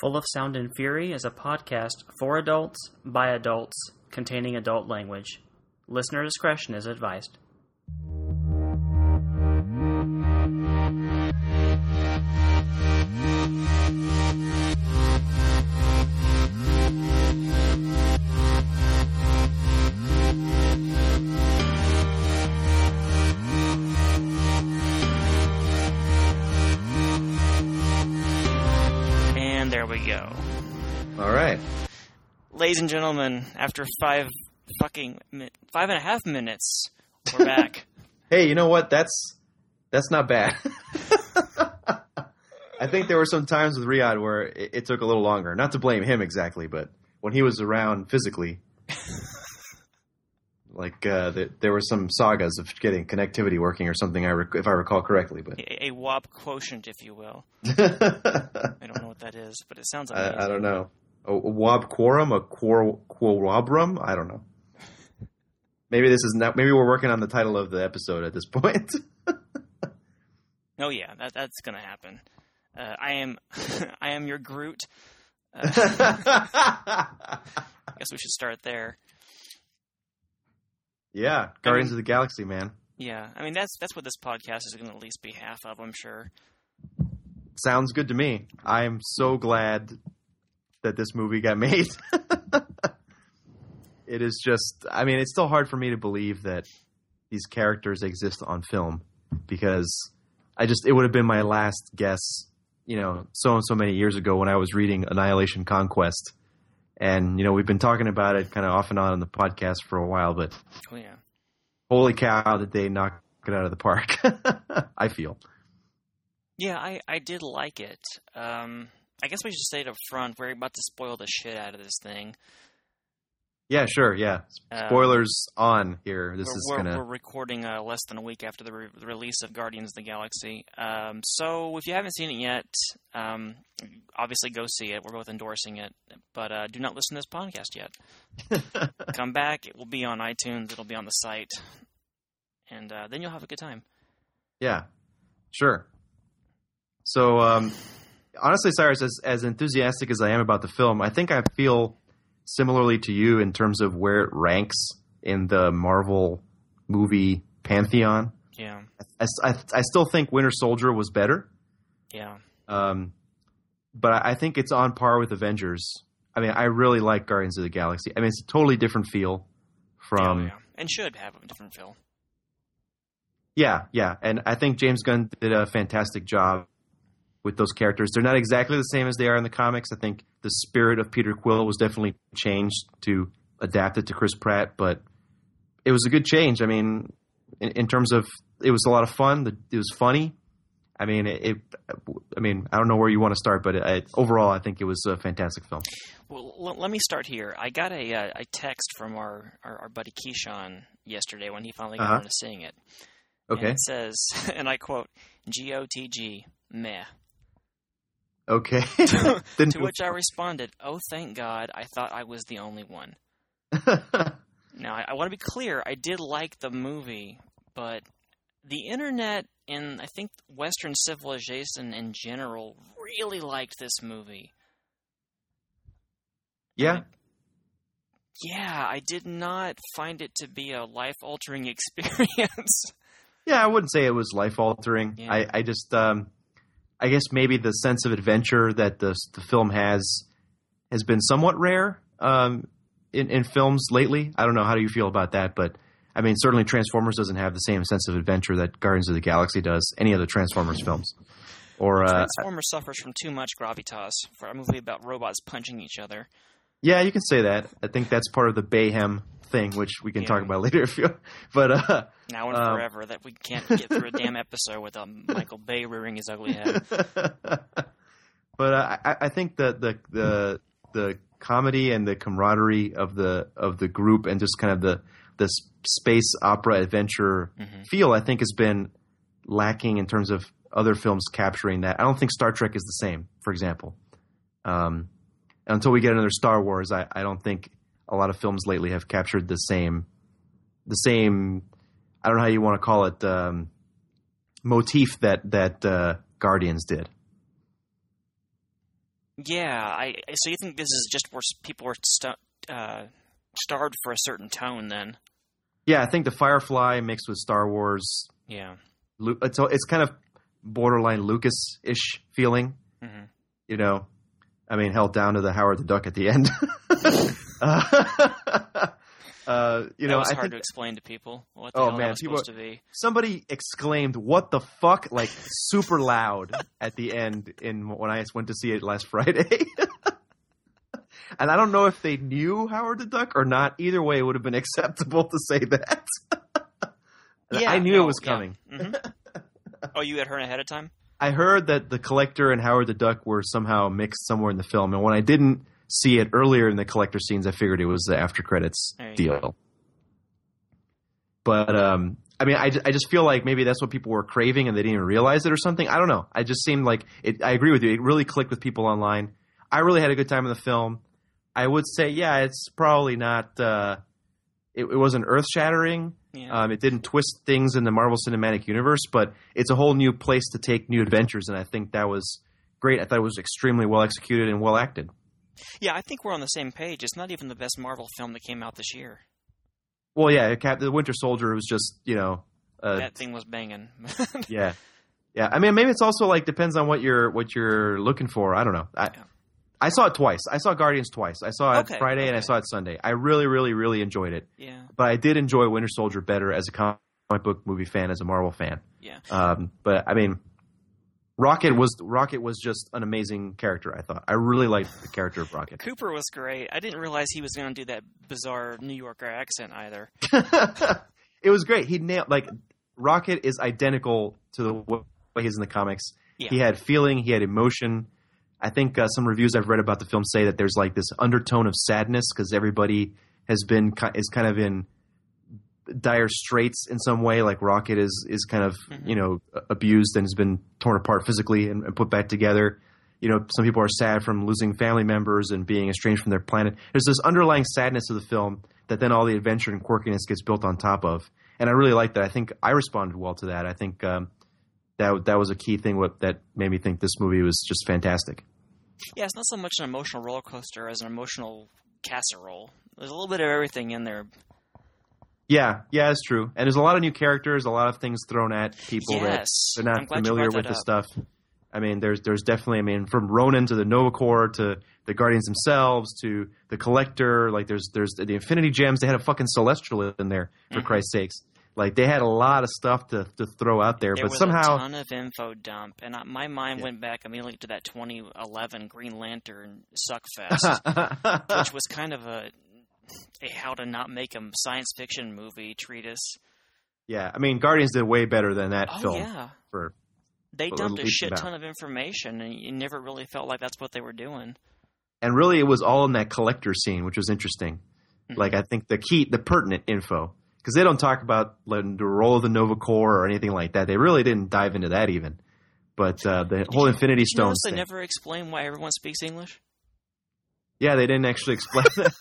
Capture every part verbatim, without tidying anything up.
Full of Sound and Fury is a podcast for adults, by adults, containing adult language. Listener discretion is advised. Ladies and gentlemen, after five fucking mi- five and a half minutes, we're back. Hey, you know what? That's that's not bad. I think there were some times with Riyadh where it, it took a little longer. Not to blame him exactly, but when he was around physically, like uh, the, there were some sagas of getting connectivity working or something. I rec- if I recall correctly, but a, a W A P quotient, if you will. I don't know what that is, but it sounds amazing. I, I don't know. A, a W A B quorum, a quor quorabrum? I don't know. Maybe this is not. Maybe we're working on the title of the episode at this point. Oh yeah, that that's gonna happen. Uh, I am, I am your Groot. Uh, I guess we should start there. Yeah, Guardians I mean, of the Galaxy, man. Yeah, I mean that's that's what this podcast is going to at least be half of, I'm sure. Sounds good to me. I am so glad that this movie got made. It is just, I mean, it's still hard for me to believe that these characters exist on film because I just, it would have been my last guess, you know, so and so many years ago when I was reading Annihilation Conquest. And, you know, we've been talking about it kind of off and on in the podcast for a while, but oh, yeah. Holy cow, did they knock it out of the park, I feel. Yeah, I, I did like it. Um, I guess we should say it up front. We're about to spoil the shit out of this thing. Yeah, sure, yeah. Spoilers um, on here. This we're, is we're, gonna. We're recording uh, less than a week after the, re- the release of Guardians of the Galaxy. Um, so if you haven't seen it yet, um, obviously go see it. We're both endorsing it, but uh, do not listen to this podcast yet. Come back. It will be on iTunes. It'll be on the site, and uh, then you'll have a good time. Yeah, sure. So, um, honestly, Cyrus, as as enthusiastic as I am about the film, I think I feel similarly to you in terms of where it ranks in the Marvel movie pantheon. Yeah. I, I, I still think Winter Soldier was better. Yeah. Um, but I think it's on par with Avengers. I mean, I really like Guardians of the Galaxy. I mean, it's a totally different feel from... Yeah, yeah. And should have a different feel. Yeah, yeah. And I think James Gunn did a fantastic job with those characters. They're not exactly the same as they are in the comics. I think the spirit of Peter Quill was definitely changed to adapt it to Chris Pratt, but it was a good change. I mean, in, in terms of, it was a lot of fun. It was funny. I mean, it, it I mean, I don't know where you want to start, but it, overall, I think it was a fantastic film. Well, l- let me start here. I got a, uh, a text from our, our, our buddy Keyshawn yesterday when he finally got uh-huh. around to seeing it. Okay. And it says, and I quote, G O T G, meh. Okay. to, to which I responded, oh, thank God, I thought I was the only one. Now, I, I want to be clear, I did like the movie, but the internet and I think Western civilization in general really liked this movie. Yeah? I, yeah, I did not find it to be a life-altering experience. Yeah, I wouldn't say it was life-altering. Yeah. I, I just... Um, I guess maybe the sense of adventure that the the film has has been somewhat rare um, in, in films lately. I don't know. How do you feel about that? But, I mean, certainly Transformers doesn't have the same sense of adventure that Guardians of the Galaxy does, any of the Transformers films. Or uh, Transformers suffers from too much gravitas for a movie about robots punching each other. Yeah, you can say that. I think that's part of the Bayhem thing, which we can yeah. talk about later if you but uh now and um, forever that we can't get through a damn episode without Michael Bay rearing his ugly head. But uh, I, I think that the the the comedy and the camaraderie of the of the group and just kind of the the space opera adventure mm-hmm. feel I think has been lacking in terms of other films capturing that. I don't think Star Trek is the same, for example. Um, until we get another Star Wars, I, I don't think a lot of films lately have captured the same, the same, I don't know how you want to call it, um, motif that that uh, Guardians did. Yeah, I so you think this is just where people were stu- uh, starved for a certain tone then? Yeah, I think the Firefly mixed with Star Wars. Yeah. It's it's kind of borderline Lucas-ish feeling. Mm-hmm. You know, I mean, held down to the Howard the Duck at the end. uh, uh, you know, that was I hard think, to explain to people what the oh hell man, that was people, supposed to be. Somebody exclaimed, "What the fuck!" like super loud at the end in when I went to see it last Friday. And I don't know if they knew Howard the Duck or not. Either way, it would have been acceptable to say that. Yeah, I knew no, it was yeah. coming. Mm-hmm. Oh, you had heard ahead of time? I heard that the Collector and Howard the Duck were somehow mixed somewhere in the film. And when I didn't see it earlier in the Collector scenes, I figured it was the after credits deal. Go. But, um, I mean, I, I just feel like maybe that's what people were craving and they didn't even realize it or something. I don't know. I just seemed like it. I agree with you. It really clicked with people online. I really had a good time in the film. I would say, yeah, it's probably not uh, – it, it wasn't earth-shattering. Yeah. Um, it didn't twist things in the Marvel Cinematic Universe, but it's a whole new place to take new adventures, and I think that was great. I thought it was extremely well executed and well acted. Yeah, I think we're on the same page. It's not even the best Marvel film that came out this year. Well, yeah, Cap- the Winter Soldier was just, you know uh, – that thing was banging. yeah. Yeah, I mean, maybe it's also like depends on what you're what you're looking for. I don't know. I, yeah. I saw it twice. I saw Guardians twice. I saw it okay, Friday okay. and I saw it Sunday. I really, really, really enjoyed it. Yeah. But I did enjoy Winter Soldier better as a comic book movie fan, as a Marvel fan. Yeah. Um, but I mean, Rocket was Rocket was just an amazing character. I thought I really liked the character of Rocket. Cooper was great. I didn't realize he was going to do that bizarre New Yorker accent either. It was great. He nailed like Rocket is identical to the way he's in the comics. Yeah. He had feeling. He had emotion. I think uh, some reviews I've read about the film say that there's like this undertone of sadness because everybody has been is kind of in dire straits in some way. Like Rocket is is kind of mm-hmm. you know abused and has been torn apart physically and, and put back together. You know, some people are sad from losing family members and being estranged from their planet. There's this underlying sadness of the film that then all the adventure and quirkiness gets built on top of. And I really like that. I think I responded well to that. I think um, that that was a key thing what, that made me think this movie was just fantastic. Yeah, it's not so much an emotional roller coaster as an emotional casserole. There's a little bit of everything in there. Yeah, yeah, it's true. And there's a lot of new characters, a lot of things thrown at people yes. that they're not familiar with the up. stuff. I mean, there's there's definitely, I mean, from Ronan to the Nova Corps to the Guardians themselves to the Collector. Like, there's there's the Infinity Gems. They had a fucking Celestial in there, for mm-hmm. Christ's sakes. Like, they had a lot of stuff to, to throw out there, there but was somehow a ton of info dump, and I, my mind yeah. went back immediately to that twenty eleven Green Lantern Suckfest, which was kind of a, a how to not make a science fiction movie treatise. Yeah, I mean, Guardians did way better than that oh, film. Yeah. For they dumped a shit about. ton of information, and you never really felt like that's what they were doing. And really, it was all in that Collector scene, which was interesting. Mm-hmm. Like, I think the key, the pertinent info. Because they don't talk about like, the role of the Nova Corps or anything like that. They really didn't dive into that even. But uh, the did whole you, Infinity did you Stones they thing. never explain why everyone speaks English? Yeah, they didn't actually explain that.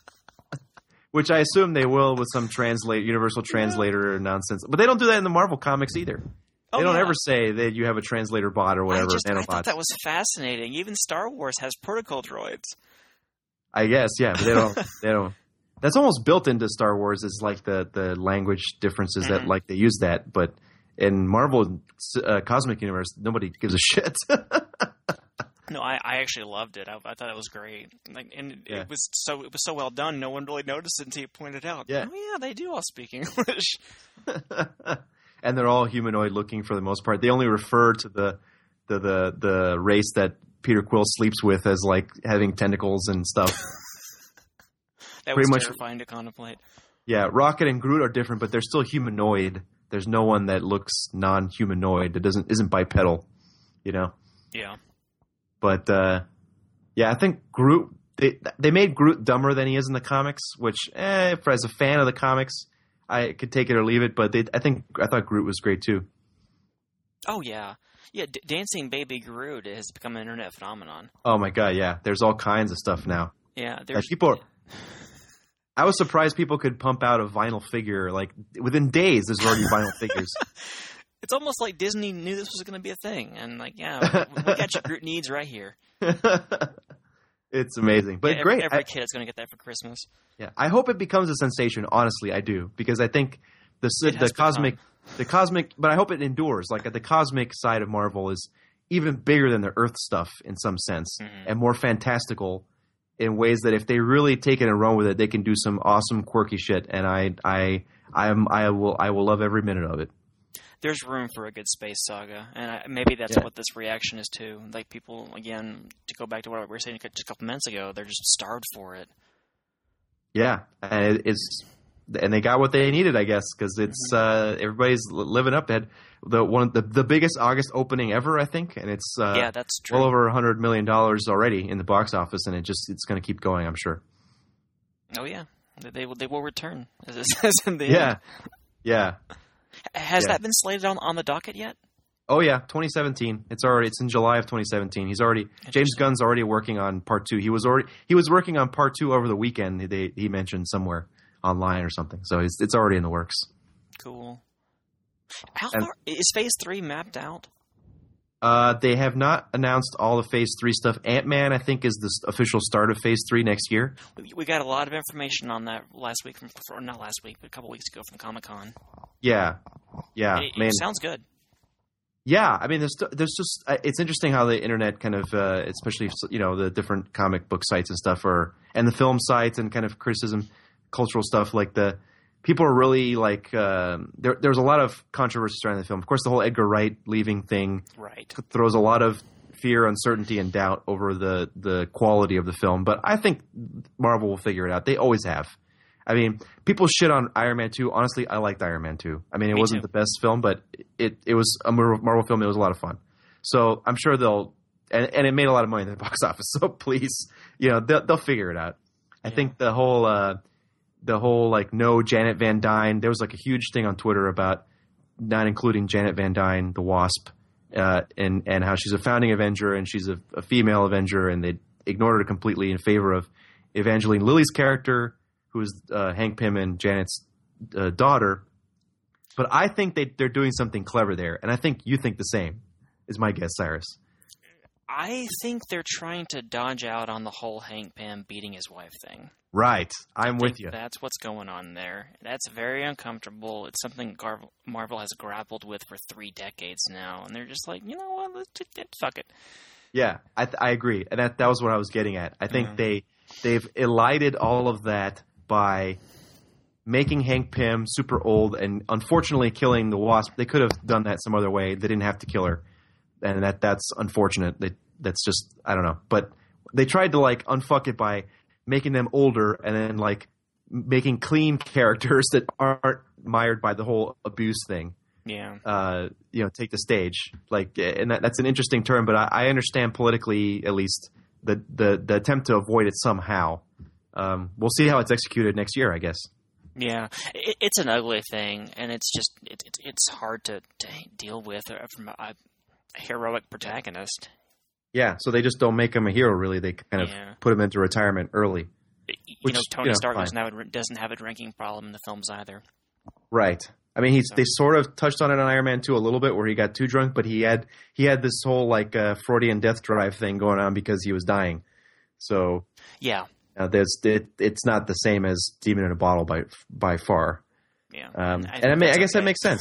Which I assume they will with some translate universal translator yeah. nonsense. But they don't do that in the Marvel comics either. Oh, they don't yeah. ever say that you have a translator bot or whatever. I, just, nanobot. I thought that was fascinating. Even Star Wars has protocol droids. I guess, yeah, but they don't. They don't. That's almost built into Star Wars is like the, the language differences mm-hmm. that like they use that, but in Marvel uh, Cosmic Universe, nobody gives a shit. No, I, I actually loved it. I, I thought it was great, like, and yeah. it was so it was so well done. No one really noticed it until you pointed out. Yeah, oh yeah, they do all speak English, and they're all humanoid looking for the most part. They only refer to the the the, the race that Peter Quill sleeps with as like having tentacles and stuff. That Pretty was much, terrifying to contemplate. Yeah, Rocket and Groot are different, but they're still humanoid. There's no one that looks non-humanoid that doesn't isn't bipedal, you know. Yeah. But uh, yeah, I think Groot they they made Groot dumber than he is in the comics, which eh, for, as a fan of the comics, I could take it or leave it. But they, I think I thought Groot was great too. Oh yeah, yeah. D- Dancing Baby Groot has become an internet phenomenon. Oh my god, yeah. There's all kinds of stuff now. Yeah, there's like people. Are, I was surprised people could pump out a vinyl figure like within days. There's already vinyl figures. It's almost like Disney knew this was going to be a thing, and like, yeah, we got your Groot needs right here. It's amazing, but yeah, great. Every, every I, kid's going to get that for Christmas. Yeah, I hope it becomes a sensation. Honestly, I do because I think the It the has cosmic, become. the cosmic, but I hope it endures. Like the cosmic side of Marvel is even bigger than the Earth stuff in some sense, Mhm. and more fantastical in ways that if they really take it and run with it, they can do some awesome, quirky shit. And I, I, I am, I will, I will love every minute of it. There's room for a good space saga, and I, maybe that's Yeah. what this reaction is too. Like people, again, to go back to what we were saying just a couple minutes ago, they're just starved for it. Yeah, and it, it's and they got what they needed, I guess, because it's uh, everybody's li- living up. They had the one the the biggest August opening ever, I think, and it's uh, yeah, that's true. well over a hundred million dollars already in the box office, and it just it's going to keep going, I'm sure. Oh yeah, they, they will. They will return, as it says in the Yeah, end. yeah. Has Yeah. that been slated on on the docket yet? Oh yeah, twenty seventeen. It's already it's in July of twenty seventeen. He's already James Interesting. Gunn's already working on part two. He was already he was working on part two over the weekend. They he mentioned somewhere online or something. So it's it's already in the works. Cool. How And- far is Phase Three mapped out? Uh, they have not announced all the Phase three stuff. Ant-Man, I think, is the s- official start of Phase three next year. We, we got a lot of information on that last week, from, or not last week, but a couple weeks ago from Comic Con. Yeah, yeah. it, I mean, it sounds good. yeah. I mean, there's st- there's just uh, it's interesting how the internet kind of, uh, especially you know the different comic book sites and stuff, are and the film sites and kind of criticism, cultural stuff like the. People are really like um there. There was a lot of controversy surrounding the film. Of course, the whole Edgar Wright leaving thing Right. throws a lot of fear, uncertainty, and doubt over the the quality of the film. But I think Marvel will figure it out. They always have. I mean, people shit on Iron Man two. Honestly, I liked Iron Man two. I mean, it Me wasn't too. the best film, but it it was a Mar- Marvel film. It was a lot of fun. So I'm sure they'll and, and it made a lot of money in the box office. So please, you know, they'll, they'll figure it out. I Yeah. think the whole. Uh, The whole like no Janet Van Dyne. There was like a huge thing on Twitter about not including Janet Van Dyne, the Wasp, uh, and and how she's a founding Avenger and she's a, a female Avenger, and they ignored her completely in favor of Evangeline Lilly's character, who is uh, Hank Pym and Janet's uh, daughter. But I think they they're doing something clever there, and I think you think the same. Is my guess, Cyrus? I think they're trying to dodge out on the whole Hank Pym beating his wife thing. Right, I'm I with think you. That's what's going on there. That's very uncomfortable. It's something Gar- Marvel has grappled with for three decades now, and they're just like, you know what, let's just, fuck it. Yeah, I, th- I agree, and that that was what I was getting at. I think Mhm. they they've elided all of that by making Hank Pym super old and unfortunately killing the Wasp. They could have done that some other way. They didn't have to kill her, and that that's unfortunate. They, that's just I don't know, but they tried to like unfuck it by making them older and then like making clean characters that aren't mired by the whole abuse thing. Yeah. Uh, you know, take the stage. Like, and that, that's an interesting term, but I, I understand politically, at least, the, the the attempt to avoid it somehow. Um, we'll see how it's executed next year, I guess. Yeah, it, it's an ugly thing, and it's just it, it, it's hard to, to deal with from a, a heroic protagonist. Yeah, so they just don't make him a hero, really. They kind of Yeah. put him into retirement early. You Which, know, Tony you know, Stark fine. doesn't have, a, doesn't have a drinking problem in the films either. Right. I mean, he's So- they sort of touched on it on Iron Man two a little bit, where he got too drunk, but he had he had this whole like uh, Freudian death drive thing going on because he was dying. So Yeah, uh, there's it, it's not the same as Demon in a Bottle by by far. yeah. Um, I and think I mean, that's I guess that okay. makes sense.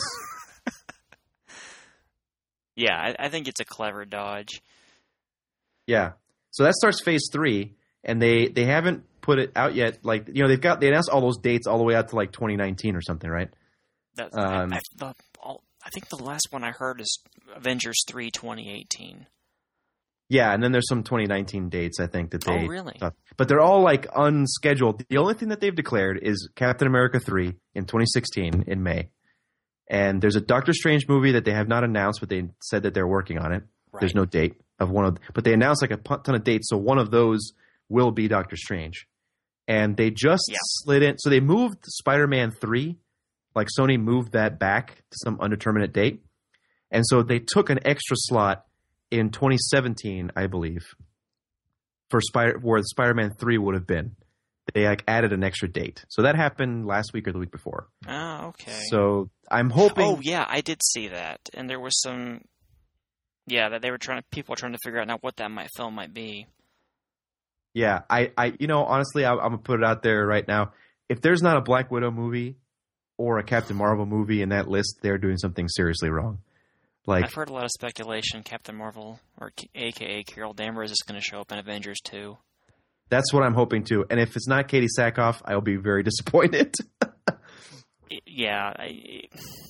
Yeah, I, I think it's a clever dodge. Yeah. So that starts phase three, and they, they haven't put it out yet. Like, you know, they've got, they announced all those dates all the way out to like twenty nineteen or something, right? That, Um, I, I, the, all, I think the last one I heard is Avengers three twenty eighteen. Yeah. And then there's some twenty nineteen dates, I think, that they. Oh, really? thought- But they're all like unscheduled. The only thing that they've declared is Captain America three in twenty sixteen in May. And there's a Doctor Strange movie that they have not announced, but they said that they're working on it. Right. There's no date of one of, but they announced like a pu- ton of dates. So one of those will be Doctor Strange, and they just Yeah. slid in. So they moved Spider-Man three, like Sony moved that back to some undeterminate date, and so they took an extra slot in twenty seventeen, I believe, for Spider where Spider-Man three would have been. They like added an extra date, so that happened last week or the week before. Oh, okay. So I'm hoping. Oh, yeah, I did see that, and there was some. Yeah, that they were trying. People were trying to figure out now what that might film might be. Yeah, I, I, you know, honestly, I, I'm gonna put it out there right now. If there's not a Black Widow movie or a Captain Marvel movie in that list, they're doing something seriously wrong. Like, I've heard a lot of speculation. Captain Marvel, or A K A Carol Danvers, is going to show up in Avengers two. That's what I'm hoping to. And if it's not Katie Sackhoff, I'll be very disappointed. yeah. I,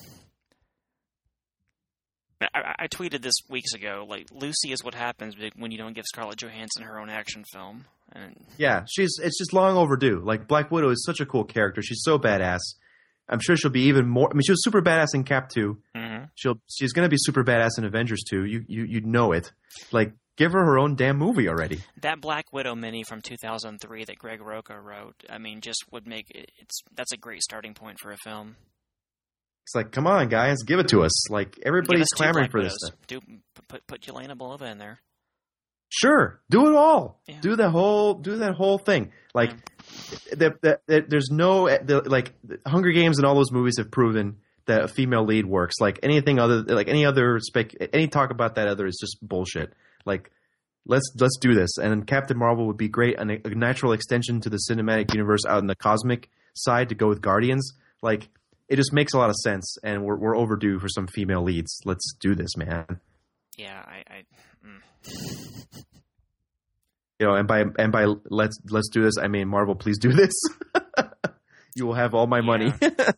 I, I tweeted this weeks ago, like, Lucy is what happens when you don't give Scarlett Johansson her own action film. And yeah, she's it's just long overdue. Like, Black Widow is such a cool character. She's so badass. I'm sure she'll be even more. I mean, she was super badass in Cap two. Mm-hmm. She'll she's going to be super badass in Avengers two. You you you know it. Like, give her her own damn movie already. That Black Widow mini from two thousand three that Greg Roca wrote, I mean, just would make it. It's that's a great starting point for a film. It's like, come on, guys, give it to us. Like, everybody's clamoring for this stuff. Do put put Yelena Belova in there. Sure, do it all. Yeah. Do the whole, do that whole thing. Like, yeah. the, the, the, there's no the, like Hunger Games and all those movies have proven that a female lead works. Like anything other, like any other spec, any talk about that other is just bullshit. Like, let's let's do this. And Captain Marvel would be great, and a, a natural extension to the cinematic universe out in the cosmic side to go with Guardians. Like, it just makes a lot of sense, and we're we're overdue for some female leads. Let's do this, man. Yeah, I. I mm. You know, and by and by let's let's do this, I mean, Marvel, please do this. You will have all my money. Yeah.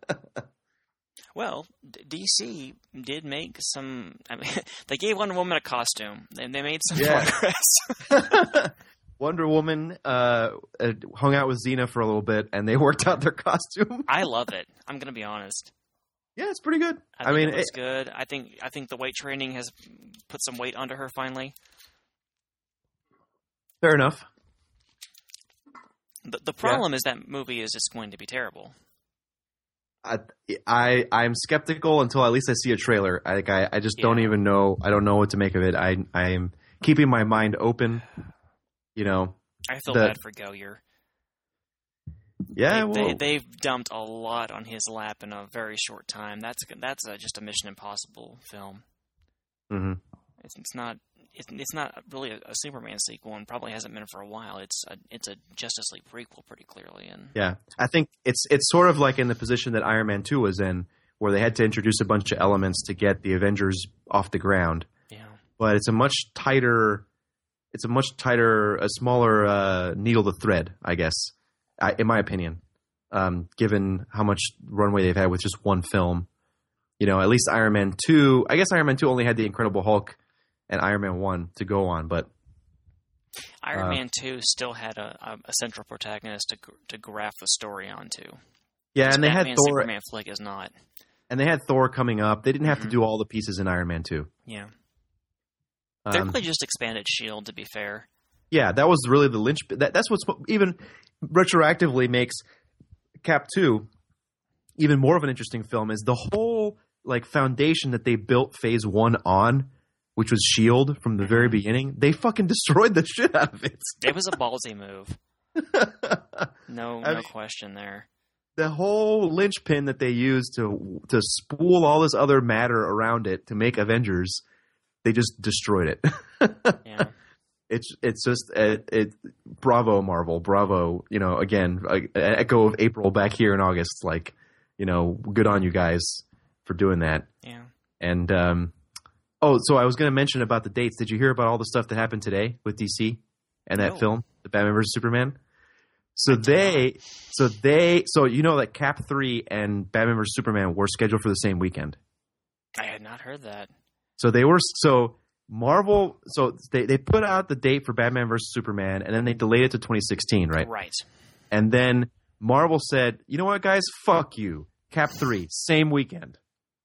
Well, D C did make some. I mean, they gave Wonder Woman a costume. They, they made some yeah. progress. Wonder Woman uh, uh, hung out with Xena for a little bit, and they worked out their costume. I love it. I'm going to be honest. Yeah, it's pretty good. I, I think mean, it looks it, good. I think I think the weight training has put some weight onto her finally. Fair enough. The, the problem yeah. is that movie is just going to be terrible. I, I I'm skeptical until at least I see a trailer. I like I, I just yeah. don't even know. I don't know what to make of it. I I'm keeping my mind open. You know, I feel the, bad for Goyer. Yeah, they, well, they, they've dumped a lot on his lap in a very short time. That's that's a, just a Mission Impossible film. Mm-hmm. It's, it's not it's, it's not really a, a Superman sequel, and probably hasn't been for a while. It's a it's a Justice League prequel, pretty clearly. And yeah, I think it's it's sort of like in the position that Iron Man two was in, where they had to introduce a bunch of elements to get the Avengers off the ground. Yeah, but it's a much tighter. It's a much tighter, a smaller uh, needle to thread, I guess, I, in my opinion, um, given how much runway they've had with just one film. You know, at least Iron Man two, I guess Iron Man two only had the Incredible Hulk and Iron Man one to go on, but Iron uh, Man two still had a, a, a central protagonist to to graft the story onto. Yeah, and they Batman, had Thor. Superman flick is not. And they had Thor coming up. They didn't have mm-hmm. to do all the pieces in Iron Man two. Yeah. Um, they really just expanded S H I E L D, to be fair. Yeah, that was really the lynch. That, that's what's even retroactively makes Cap two even more of an interesting film is the whole like foundation that they built Phase one on, which was S H I E L D from the very beginning. They fucking destroyed the shit out of it. It was a ballsy move. No, I no mean, question there. The whole linchpin that they used to to spool all this other matter around it to make Avengers. They just destroyed it. Yeah, it's it's just it, it. Bravo, Marvel. Bravo. You know, again, an echo of April back here in August. Like, you know, good on you guys for doing that. Yeah. And um, oh, so I was going to mention about the dates. Did you hear about all the stuff that happened today with D C and that no. film, the Batman versus Superman? So they, so they, so you know that Cap three and Batman versus Superman were scheduled for the same weekend. I had not heard that. So they were so Marvel. So they, they put out the date for Batman versus Superman, and then they delayed it to twenty sixteen, right? Right. And then Marvel said, "You know what, guys? Fuck you. Cap three, same weekend."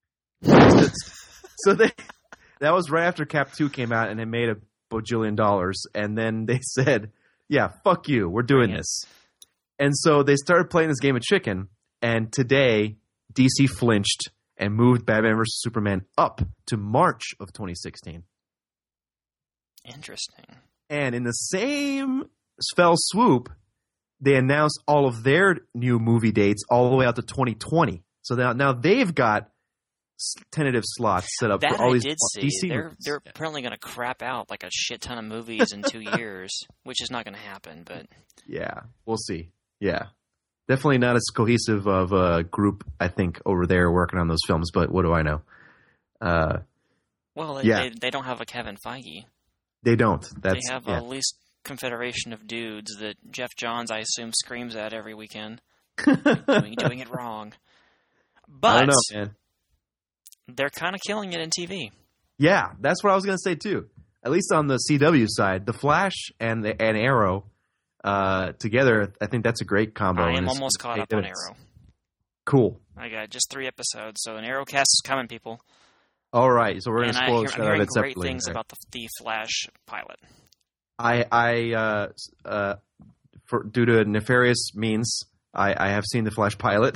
So they that was right after Cap two came out, and it made a bajillion dollars. And then they said, "Yeah, fuck you. We're doing this." And so they started playing this game of chicken. And today, D C flinched and moved Batman versus Superman up to March of twenty sixteen. Interesting. And in the same fell swoop, they announced all of their new movie dates all the way out to twenty twenty. So now, now they've got tentative slots set up That for all I these did see. D C they're movies. they're apparently going to crap out like a shit ton of movies in two years, which is not going to happen. But Yeah, we'll see. Yeah. Definitely not as cohesive of a group, I think, over there working on those films, but what do I know? Uh, well, they, yeah. they, they don't have a Kevin Feige. they don't. That's They have yeah. a least confederation of dudes that Jeff Johns, I assume, screams at every weekend, doing, doing it wrong. But I don't know, man. they're kind of killing it in T V. Yeah, that's what I was going to say, too. At least on the C W side, The Flash and the, and Arrow uh, together, I think that's a great combo. I and am it's- almost caught it- up on it's- Arrow. Cool. I got just three episodes, so an Arrowcast is coming, people. All right, so we're going And to I spoil hear, the shit I'm out of hearing it great separately. things Right. about the, the Flash pilot. I, I uh, uh, for due to nefarious means, I, I have seen the Flash pilot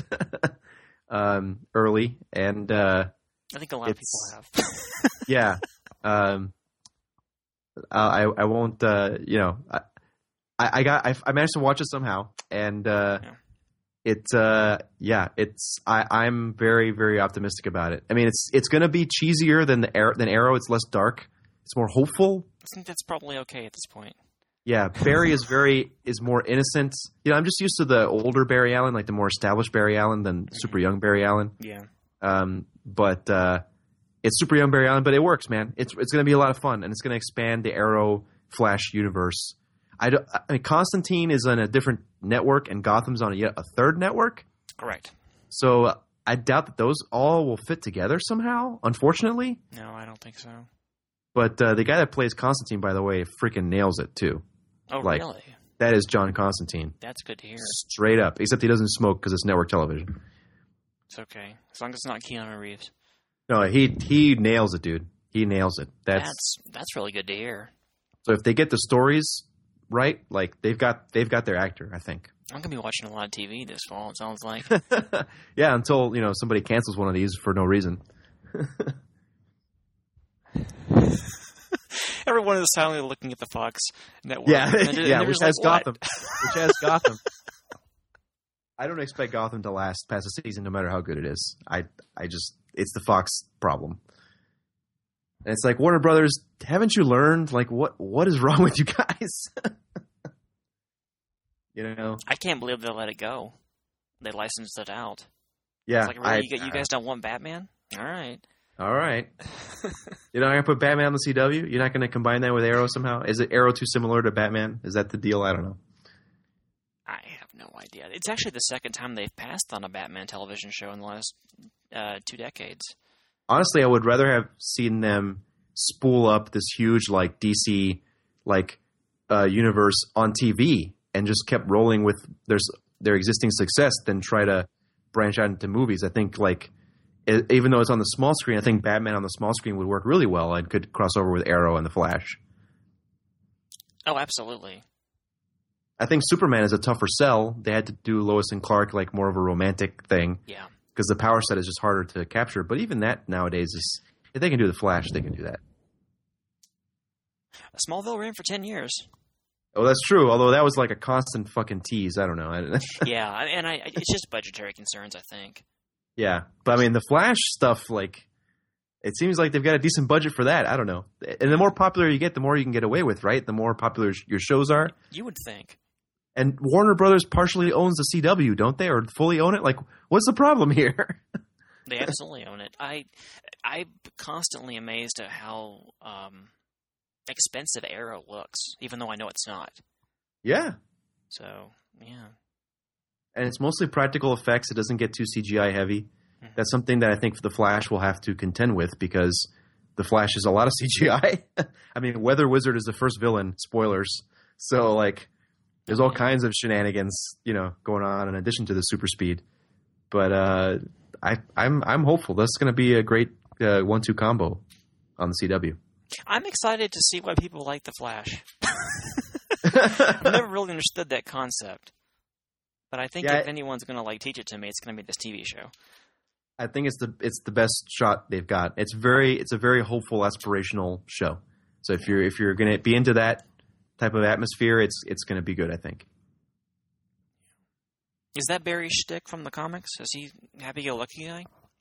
um, early, and uh, I think a lot of It's- people have. yeah, um, I I won't. Uh, you know, I I got I, I managed to watch it somehow, and uh, Yeah. it's uh, yeah, it's I I'm very very optimistic about it. I mean, it's it's going to be cheesier than the Arrow, than Arrow. It's less dark. It's more hopeful. I think that's probably okay at this point. Yeah, Barry is very is more innocent. You know, I'm just used to the older Barry Allen, like the more established Barry Allen than super young Barry Allen. Yeah. Um, but uh, it's super young Barry Allen, but it works, man. It's it's going to be a lot of fun, and it's going to expand the Arrow Flash universe. I, don't, I mean, Constantine is on a different network, and Gotham's on a, yet a third network. Correct. So uh, I doubt that those all will fit together somehow. Unfortunately, No, I don't think so. but uh, the guy that plays Constantine, by the way, freaking nails it too. Oh, Like- really? That is John Constantine. That's good to hear. Straight up, except he doesn't smoke because it's network television. It's okay. As long as it's not Keanu Reeves. No, he he nails it, dude. He nails it. That's, That's that's really good to hear. so if they get the stories right, like they've got they've got their actor, I think. I'm gonna be watching a lot of T V this fall. It sounds like. Yeah, until you know somebody cancels one of these for no reason. Everyone is silently looking at the Fox network. Yeah, And they're- yeah, they're which just has like, Gotham, which has Gotham. I don't expect Gotham to last past the season, no matter how good it is. I I just it's the Fox problem. And it's like, Warner Brothers, haven't you learned? Like, what what is wrong with you guys? You know? I can't believe they let it go. They licensed it out. Yeah. It's like, really, I- you, you guys don't want Batman? All right. all right. You're not going to put Batman on the C W? You're not going to combine that with Arrow somehow? Is it Arrow too similar to Batman? Is that the deal? I don't know. I have no idea. It's actually the second time they've passed on a Batman television show in the last uh, two decades. Honestly, I would rather have seen them spool up this huge like D C like uh, universe on T V and just kept rolling with their their existing success than try to branch out into movies. I think like it, even though it's on the small screen, I think Batman on the small screen would work really well and could cross over with Arrow and the Flash. Oh, absolutely. I think Superman is a tougher sell. They had to do Lois and Clark like more of a romantic thing Yeah. because the power set is just harder to capture. But even that nowadays is if they can do the Flash, they can do that. Smallville ran for ten years. Oh, that's true. Although that was like a constant fucking tease. I don't know. I- Yeah, and I, it's just budgetary concerns, I think. yeah, but I mean the Flash stuff. Like, it seems like they've got a decent budget for that. I don't know. And the more popular you get, the more you can get away with, right? The more popular your shows are. You would think. And Warner Brothers partially owns the C W, don't they, or fully own it? Like, what's the problem here? They absolutely own it. I, I'm constantly amazed at how um, expensive Arrow looks, even though I know it's not. Yeah, So, yeah. and it's mostly practical effects. It doesn't get too C G I heavy. Mhm. That's something that I think the Flash will have to contend with because the Flash is a lot of C G I. I mean, Weather Wizard is the first villain. Spoilers. So, like, there's all kinds of shenanigans, you know, going on in addition to the super speed. But uh, I, I'm I'm hopeful. That's going to be a great uh, one-two combo on the C W. I'm excited to see why people like The Flash. I've never really understood that concept. But I think Yeah, if I- anyone's going to like teach it to me, it's going to be this T V show. I think it's the it's the best shot they've got. It's very it's a very hopeful, aspirational show. So if you're if you're going to be into that type of atmosphere, it's it's going to be good. I think. Is that Barry Shtick from the comics? Is he happy-go-lucky guy?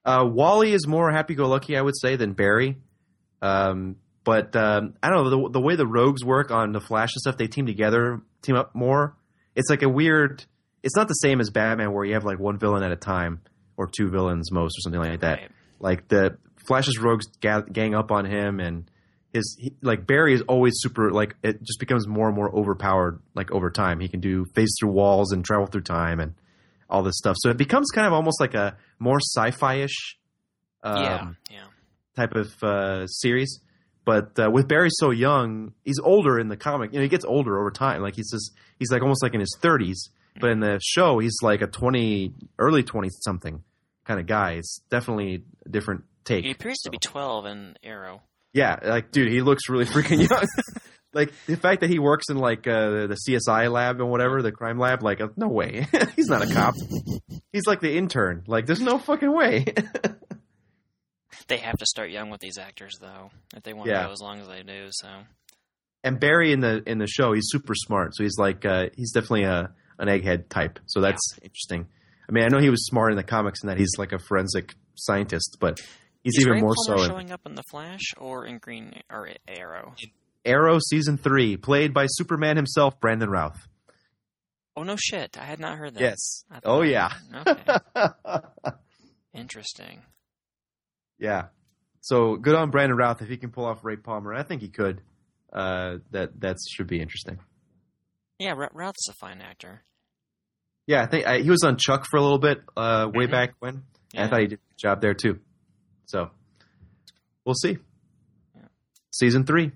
Uh, Wally is more happy-go-lucky, I would say, than Barry. Um, but um, I don't know the, the way the Rogues work on the Flash and stuff. They team together, team up more. It's like a weird. It's not the same as Batman, where you have like one villain at a time or two villains most, or something like that. Right. Like the Flash's Rogues ga- gang up on him, and his he, like Barry is always super. Like it just becomes more and more overpowered. Like over time, he can do phase through walls and travel through time and all this stuff. So it becomes kind of almost like a more sci-fi-ish um, yeah, yeah. type of uh, series. But uh, with Barry so young, he's older in the comic. You know, he gets older over time. Like he's just, he's like almost like in his thirties. But in the show, he's like a twenty, early twenty something kind of guy. It's definitely a different take. He appears so. to be twelve in Arrow. Yeah, like dude, he looks really freaking young. Like the fact that he works in like uh, the C S I lab and whatever, the crime lab, like uh, no way. He's not a cop. He's like the intern. Like there's no fucking way. They have to start young with these actors, though, if they want Yeah. to go as long as they do. So, And Barry in the in the show, he's super smart. So he's like uh, he's definitely a an egghead type. So that's yeah. interesting. I mean, I know he was smart in the comics and that he's like a forensic scientist, but he's Is even Ray more Palmer so in showing up in the Flash or in Green or Arrow? Arrow season three, played by Superman himself, Brandon Routh. Oh no, shit! I had not heard that. Yes. I thought- Oh yeah. Okay. Interesting. Yeah. So good on Brandon Routh if he can pull off Ray Palmer. I think he could. Uh, that that should be interesting. Yeah, R- Routh's a fine actor. Yeah, I think I, he was on Chuck for a little bit uh, way Mhm. back when. Yeah. And I thought he did a good job there too. So we'll see. Yeah. Season three.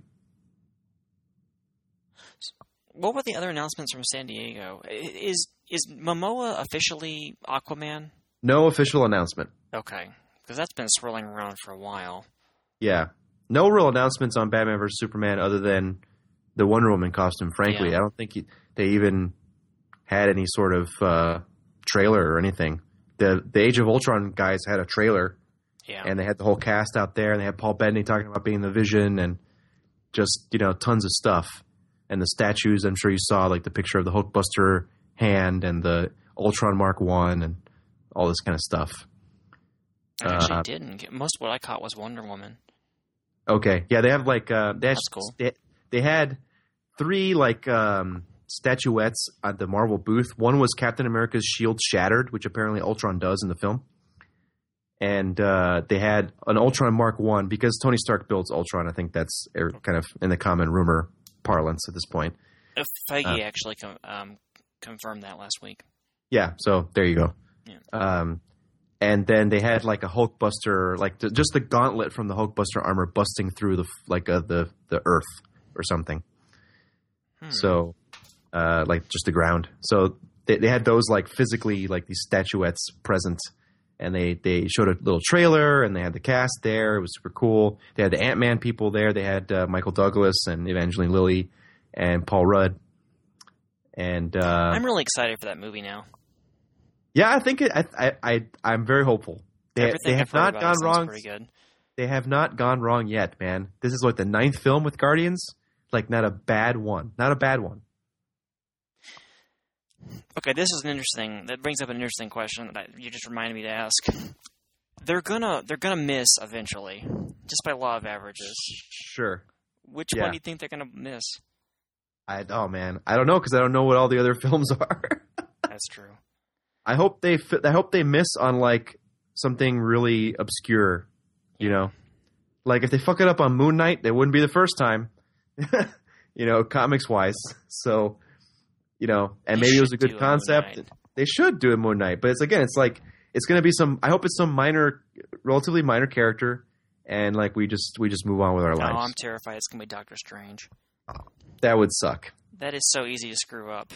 What were the other announcements from San Diego? I- Is is Momoa officially Aquaman? No official announcement. Okay, because that's been swirling around for a while. Yeah. No real announcements on Batman versus Superman other than the Wonder Woman costume, frankly. Yeah. I don't think he, they even had any sort of uh, trailer or anything. The the Age of Ultron guys had a trailer, Yeah. and they had the whole cast out there, and they had Paul Bettany talking about being the Vision and just, you know, tons of stuff. And the statues, I'm sure you saw, like the picture of the Hulkbuster hand and the Ultron Mark One and all this kind of stuff. I actually uh, didn't. Get, most of what I caught was Wonder Woman. Okay, yeah, they have like uh, they had, That's cool. They, they had three like um, statuettes at the Marvel booth. One was Captain America's shield shattered, which apparently Ultron does in the film, and uh, they had an Ultron Mark One because Tony Stark builds Ultron. I think that's er, kind of in the common rumor parlance at this point. Uh, Feige Uh, actually com- um, confirmed that last week. Yeah, so there you go. Yeah. Um, and then they had like a Hulkbuster, like the, just the gauntlet from the Hulkbuster armor busting through the like uh, the the earth or something. Hmm. So, uh, like just the ground. So they, they had those like physically like these statuettes present, and they they showed a little trailer, and they had the cast there. It was super cool. They had the Ant-Man people there. They had uh, Michael Douglas and Evangeline Lilly and Paul Rudd. And uh, I'm really excited for that movie now. yeah, I think it, I, I I I'm very hopeful. They, Everything they I've have heard not about gone it sounds wrong. Pretty good. They have not gone wrong yet, man. This is like the ninth film with Guardians. Like not a bad one. Not a bad one. Okay, this is an interesting. That brings up an interesting question that you just reminded me to ask. They're gonna they're gonna miss eventually, just by law of averages. Sure. Which Yeah. one do you think they're gonna miss? I oh man, I don't know because I don't know what all the other films are. That's true. I hope they fi- I hope they miss on like something really obscure, you know, like if they fuck it up on Moon Knight, it wouldn't be the first time, you know, comics wise. So, you know, and They maybe it was should a do good a Moon concept. Knight. They should do a Moon Knight, but it's again, it's like it's going to be some. I hope it's some minor, relatively minor character, and like we just we just move on with our No, lives. I'm terrified it's gonna be Doctor Strange. That would suck. That is so easy to screw up.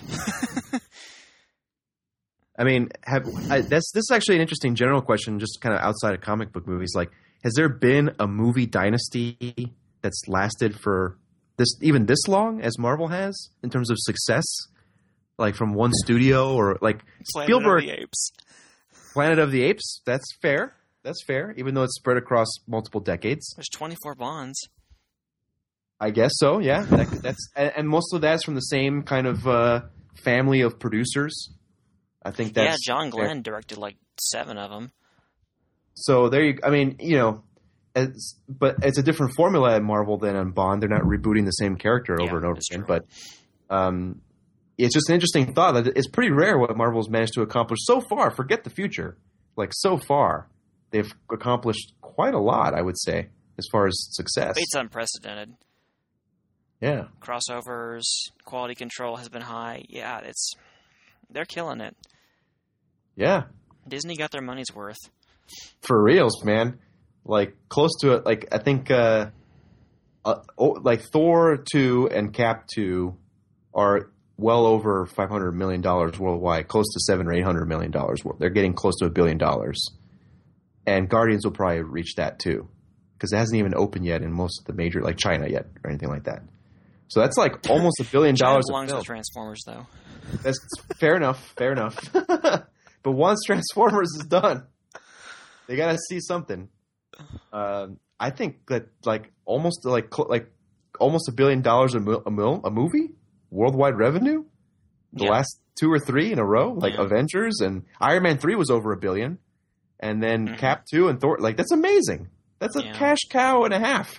I mean, have I, that's this is actually an interesting general question, just kind of outside of comic book movies. Like, has there been a movie dynasty that's lasted for this even this long as Marvel has in terms of success? Like from one studio or like Planet Spielberg, of the Apes. Planet of the Apes. That's fair. That's fair. Even though it's spread across multiple decades, There's twenty-four Bonds. I guess so. Yeah, that, that's and, and most of that's from the same kind of uh, family of producers. I think that's Yeah, John fair. Glenn directed like seven of them. so there you. I mean, you know, it's, but it's a different formula at Marvel than on Bond. They're not rebooting the same character over Yeah, and over that's again. true. But um, it's just an interesting thought that it's pretty rare what Marvel's managed to accomplish so far. Forget the future. Like so far, they've accomplished quite a lot. I would say, as far as success. It's unprecedented. Yeah. Crossovers, quality control has been high. Yeah, it's they're killing it. Yeah. Disney got their money's worth. For reals, man. Like close to it. Like I think, uh, uh, oh, like Thor two and Cap two are well over five hundred million dollars worldwide, close to seven or eight hundred million dollars. They're getting close to a billion dollars, and Guardians will probably reach that too, because it hasn't even opened yet in most of the major, like China yet or anything like that. So that's like almost a billion China dollars. belongs of with film. Transformers, though. That's fair enough. Fair enough. But once Transformers is done, they gotta see something. Um, I think that like almost like cl- like almost a billion dollars a, mil- a, mil- a movie worldwide revenue. The Yeah. last two or three in a row, like Yeah. Avengers and Iron Man three was over a billion, and then Mhm. Cap two and Thor. Like that's amazing. That's a Yeah. cash cow and a half.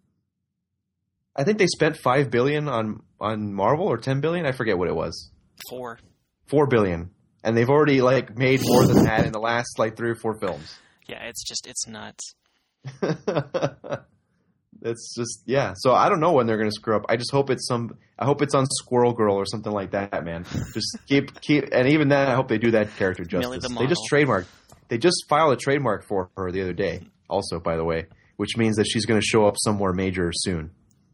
I think they spent five billion on on Marvel or ten billion. I forget what it was. Four. Four billion, and they've already like made more than that in the last like three or four films. Yeah, it's just it's nuts. It's just yeah. So I don't know when they're gonna screw up. I just hope it's some. I hope it's on Squirrel Girl or something like that, man. Just keep keep, and even then, I hope they do that character Millie justice. the They just model. trademarked. They just filed a trademark for her the other day. Also, by the way, which means that she's going to show up somewhere major soon.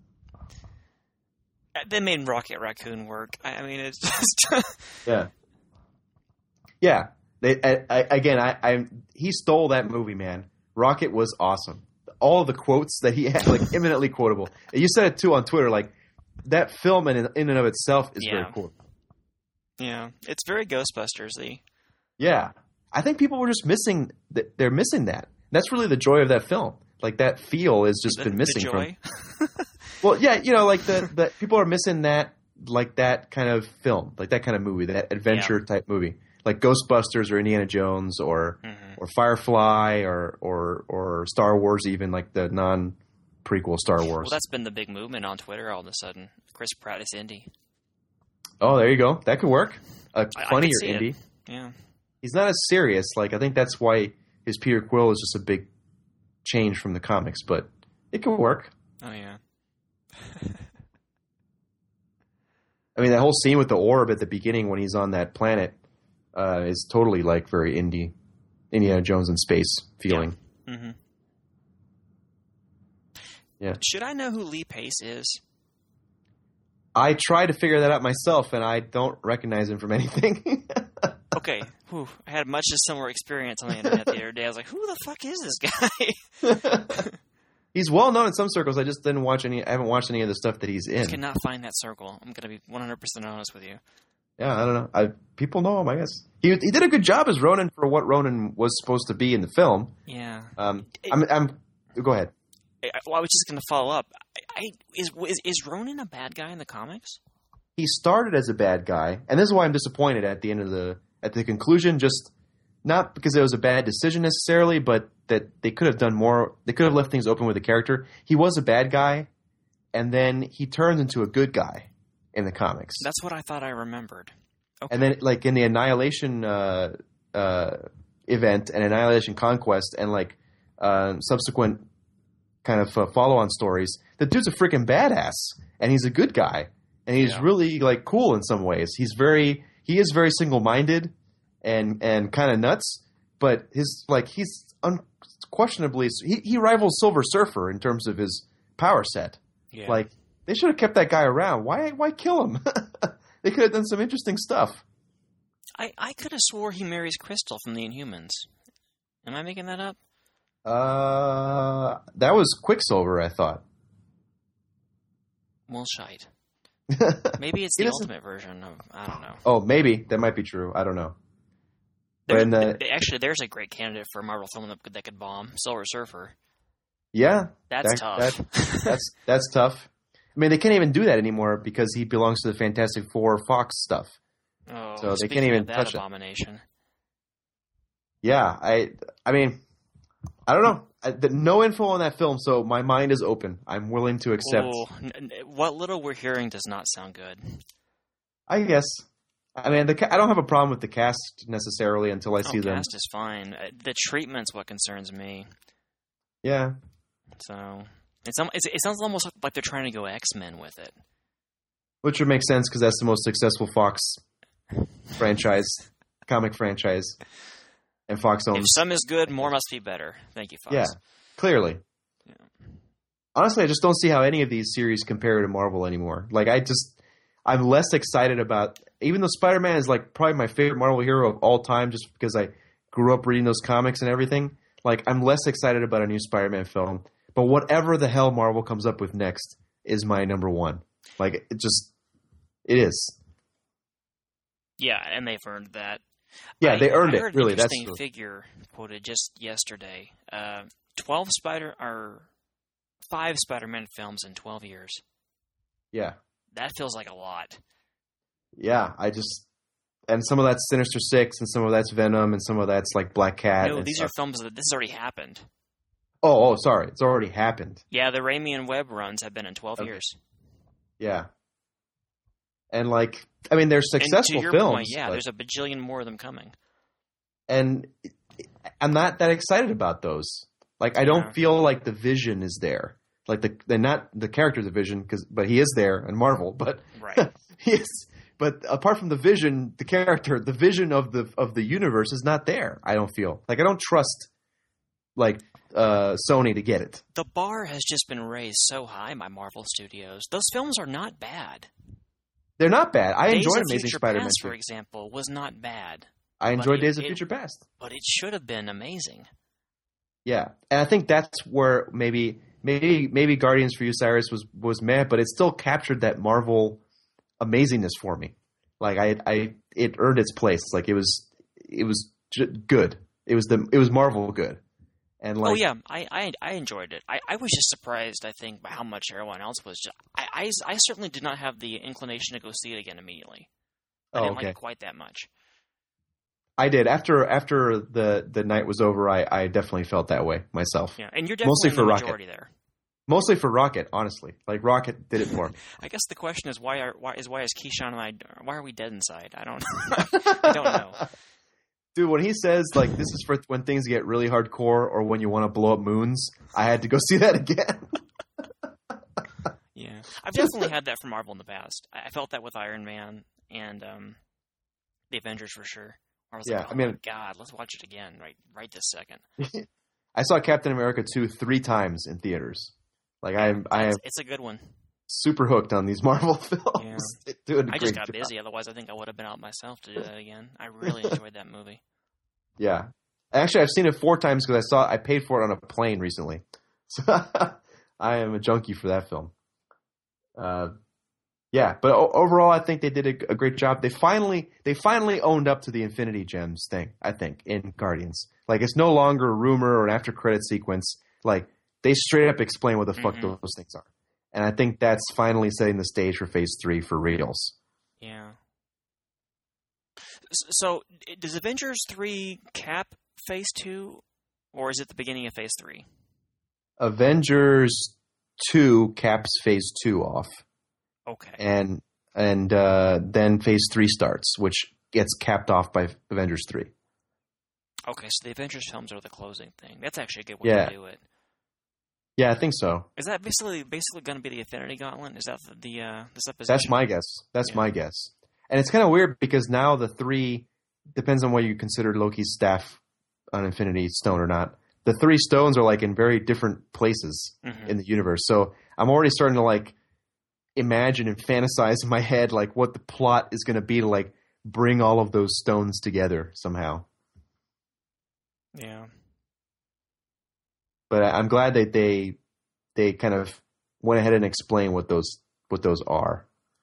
Uh, They made Rocket Raccoon work. I, I mean, it's just Yeah. Yeah. They, I, I, again, I, I he stole that movie, man. Rocket was awesome. All of the quotes that he had, like eminently quotable. And you said it too on Twitter. Like that film in in and of itself is Yeah. very cool. yeah, it's very Ghostbusters-y. Yeah, I think people were just missing. th- They're missing that. That's really the joy of that film. Like that feel has just The- been the missing joy. from. Well, yeah, you know, like the the people are missing that, like that kind of film, like that kind of movie, that adventure type movie, like Ghostbusters or Indiana Jones or Mhm. or Firefly or or or Star Wars, even like the non prequel Star Wars. Well, that's been the big movement on Twitter all of a sudden. Chris Pratt is Indy. Oh, there you go. That could work. A I- I funnier could see it. indie. Yeah. He's not as serious. Like I think that's why his Peter Quill is just a big change from the comics, but it could work. Oh yeah. I mean, that whole scene with the orb at the beginning when he's on that planet uh, is totally like very indie, Indiana Jones in space feeling. hmm Yeah. Should I know who Lee Pace is? I tried to figure that out myself, and I don't recognize him from anything. Okay. Whew. I had much a similar experience on the internet the other day. I was like, who the fuck is this guy? He's well known in some circles. I just didn't watch any. I haven't watched any of the stuff that he's I in. cannot find that circle. I'm going to be one hundred percent honest with you. Yeah, I don't know. I people know him. I guess he he did a good job as Ronan for what Ronan was supposed to be in the film. Yeah. Um, I'm, I'm. Go ahead. I, well, I was just going to follow up. I, I, is, is is Ronan a bad guy in the comics? He started as a bad guy, and this is why I'm disappointed at the end of the at the conclusion. Just not because it was a bad decision necessarily, but that they could have done more. They could have left things open with the character. He was a bad guy, and then he turned into a good guy in the comics. That's what I thought I remembered. Okay. And then, like in the Annihilation uh, uh, event and Annihilation Conquest, and like uh, subsequent kind of uh, follow-on stories, the dude's a freaking badass, and he's a good guy, and he's Yeah. really like cool in some ways. He's very, he is very single-minded and and kind of nuts, but his like he's unquestionably he, he rivals Silver Surfer in terms of his power set. Yeah. Like they should have kept that guy around. Why why kill him? They could have done some interesting stuff. I, I could have swore he marries Crystal from the Inhumans. Am I making that up? Uh, that was Quicksilver, I thought. Well, shite. Maybe it's He the doesn't- ultimate version of, I don't know. Oh, maybe that might be true. I don't know. But There, in the, th- actually, there's a great candidate for a Marvel film that, could- that could bomb. Silver Surfer. yeah, That's that- tough. that- that's that's tough. I mean, they can't even do that anymore because he belongs to the Fantastic Four Fox stuff. oh, so they speaking can't even of that touch it. abomination. Yeah, I I mean, I don't know. I, the, no info on that film, so my mind is open. I'm willing to accept. Ooh, what little we're hearing does not sound good. I guess. I mean, the, I don't have a problem with the cast necessarily until I see oh, them. Cast is fine. The treatment's what concerns me. Yeah. So it's, it's it sounds almost like they're trying to go X-Men with it. Which would make sense because that's the most successful Fox franchise, comic franchise. And Fox owns. If some is good, more must be better. Thank you, Fox. Yeah, clearly. Yeah. Honestly, I just don't see how any of these series compare to Marvel anymore. Like, I just, I'm less excited about, even though Spider-Man is like probably my favorite Marvel hero of all time, just because I grew up reading those comics and everything. Like, I'm less excited about a new Spider-Man film. But whatever the hell Marvel comes up with next is my number one. Like, it just, it is. Yeah, and they've earned that. Yeah, I, they earned I it. heard Really, an that's interesting figure quoted just yesterday. Uh, twelve Spider or five Spider-Man films in twelve years. Yeah, that feels like a lot. Yeah, I just and some of that's Sinister Six, and some of that's Venom, and some of that's like Black Cat. No, these stuff. are films that this has already happened. Oh, oh, sorry, it's already happened. Yeah, the Raimi and Webb runs have been in twelve okay. years. Yeah. And, like, I mean, they're successful and to your films. Point, yeah, but, there's a bajillion more of them coming. And I'm not that excited about those. Like, I don't yeah. feel like the vision is there. Like, the they're not the character of the vision, cause, but he is there in Marvel. But right. he is. But apart from the vision, the character, the vision of the of the universe is not there, I don't feel. Like, I don't trust, like, uh, Sony to get it. The bar has just been raised so high by Marvel Studios. Those films are not bad. They're not bad. I Days enjoyed of Amazing Future Spider-Man. Past, for example, was not bad. I enjoyed it, Days of it, Future Past. But it should have been amazing. Yeah. And I think that's where maybe maybe maybe Guardians for You, Cyrus, was, was meh, but it still captured that Marvel amazingness for me. Like, I I it earned its place. Like, it was it was good. It was the it was Marvel good. And like, oh yeah, I, I I enjoyed it. I, I was just surprised, I think, by how much everyone else was. Just, I, I I certainly did not have the inclination to go see it again immediately. I oh, didn't okay. like it quite that much. I did after after the, the night was over. I, I definitely felt that way myself. Yeah, and you're definitely mostly in for the Rocket. majority there. Mostly for Rocket, honestly. Like, Rocket did it for me. I guess the question is why are why is why is Keyshawn and I why are we dead inside? I don't I don't know. Dude, when he says, like, this is for when things get really hardcore or when you want to blow up moons, I had to go see that again. Yeah. I've definitely had that from Marvel in the past. I felt that with Iron Man and um, the Avengers for sure. I was yeah, like, oh I mean, my God, let's watch it again right right this second. I saw Captain America two three times in theaters. Like, I am, I am it's a good one. Super hooked on these Marvel films. Yeah. Doing a I great just got job. busy. Otherwise, I think I would have been out myself to do that again. I really enjoyed that movie. Yeah. Actually, I've seen it four times because I saw I paid for it on a plane recently. So I am a junkie for that film. Uh, yeah, but o- overall, I think they did a, a great job. They finally they finally owned up to the Infinity Gems thing, I think, in Guardians. Like, it's no longer a rumor or an after credit sequence. Like, they straight up explain what the fuck Mm-hmm. those things are. And I think that's finally setting the stage for Phase three for reals. Yeah. So, does Avengers three cap Phase two, or is it the beginning of Phase three? Avengers two caps Phase two off. Okay. And and uh, then Phase three starts, which gets capped off by Avengers three. Okay, so the Avengers films are the closing thing. That's actually a good way Yeah. to do it. Yeah, I think so. Is that basically basically going to be the Infinity Gauntlet? Is that the, the uh, the supposition? That's my guess. That's Yeah. my guess. And it's kind of weird because now the three depends on whether you consider Loki's staff an Infinity Stone or not. The three stones are like in very different places Mhm. in the universe. So I'm already starting to like imagine and fantasize in my head like what the plot is going to be to like bring all of those stones together somehow. Yeah. But I'm glad that they they kind of went ahead and explained what those what those are.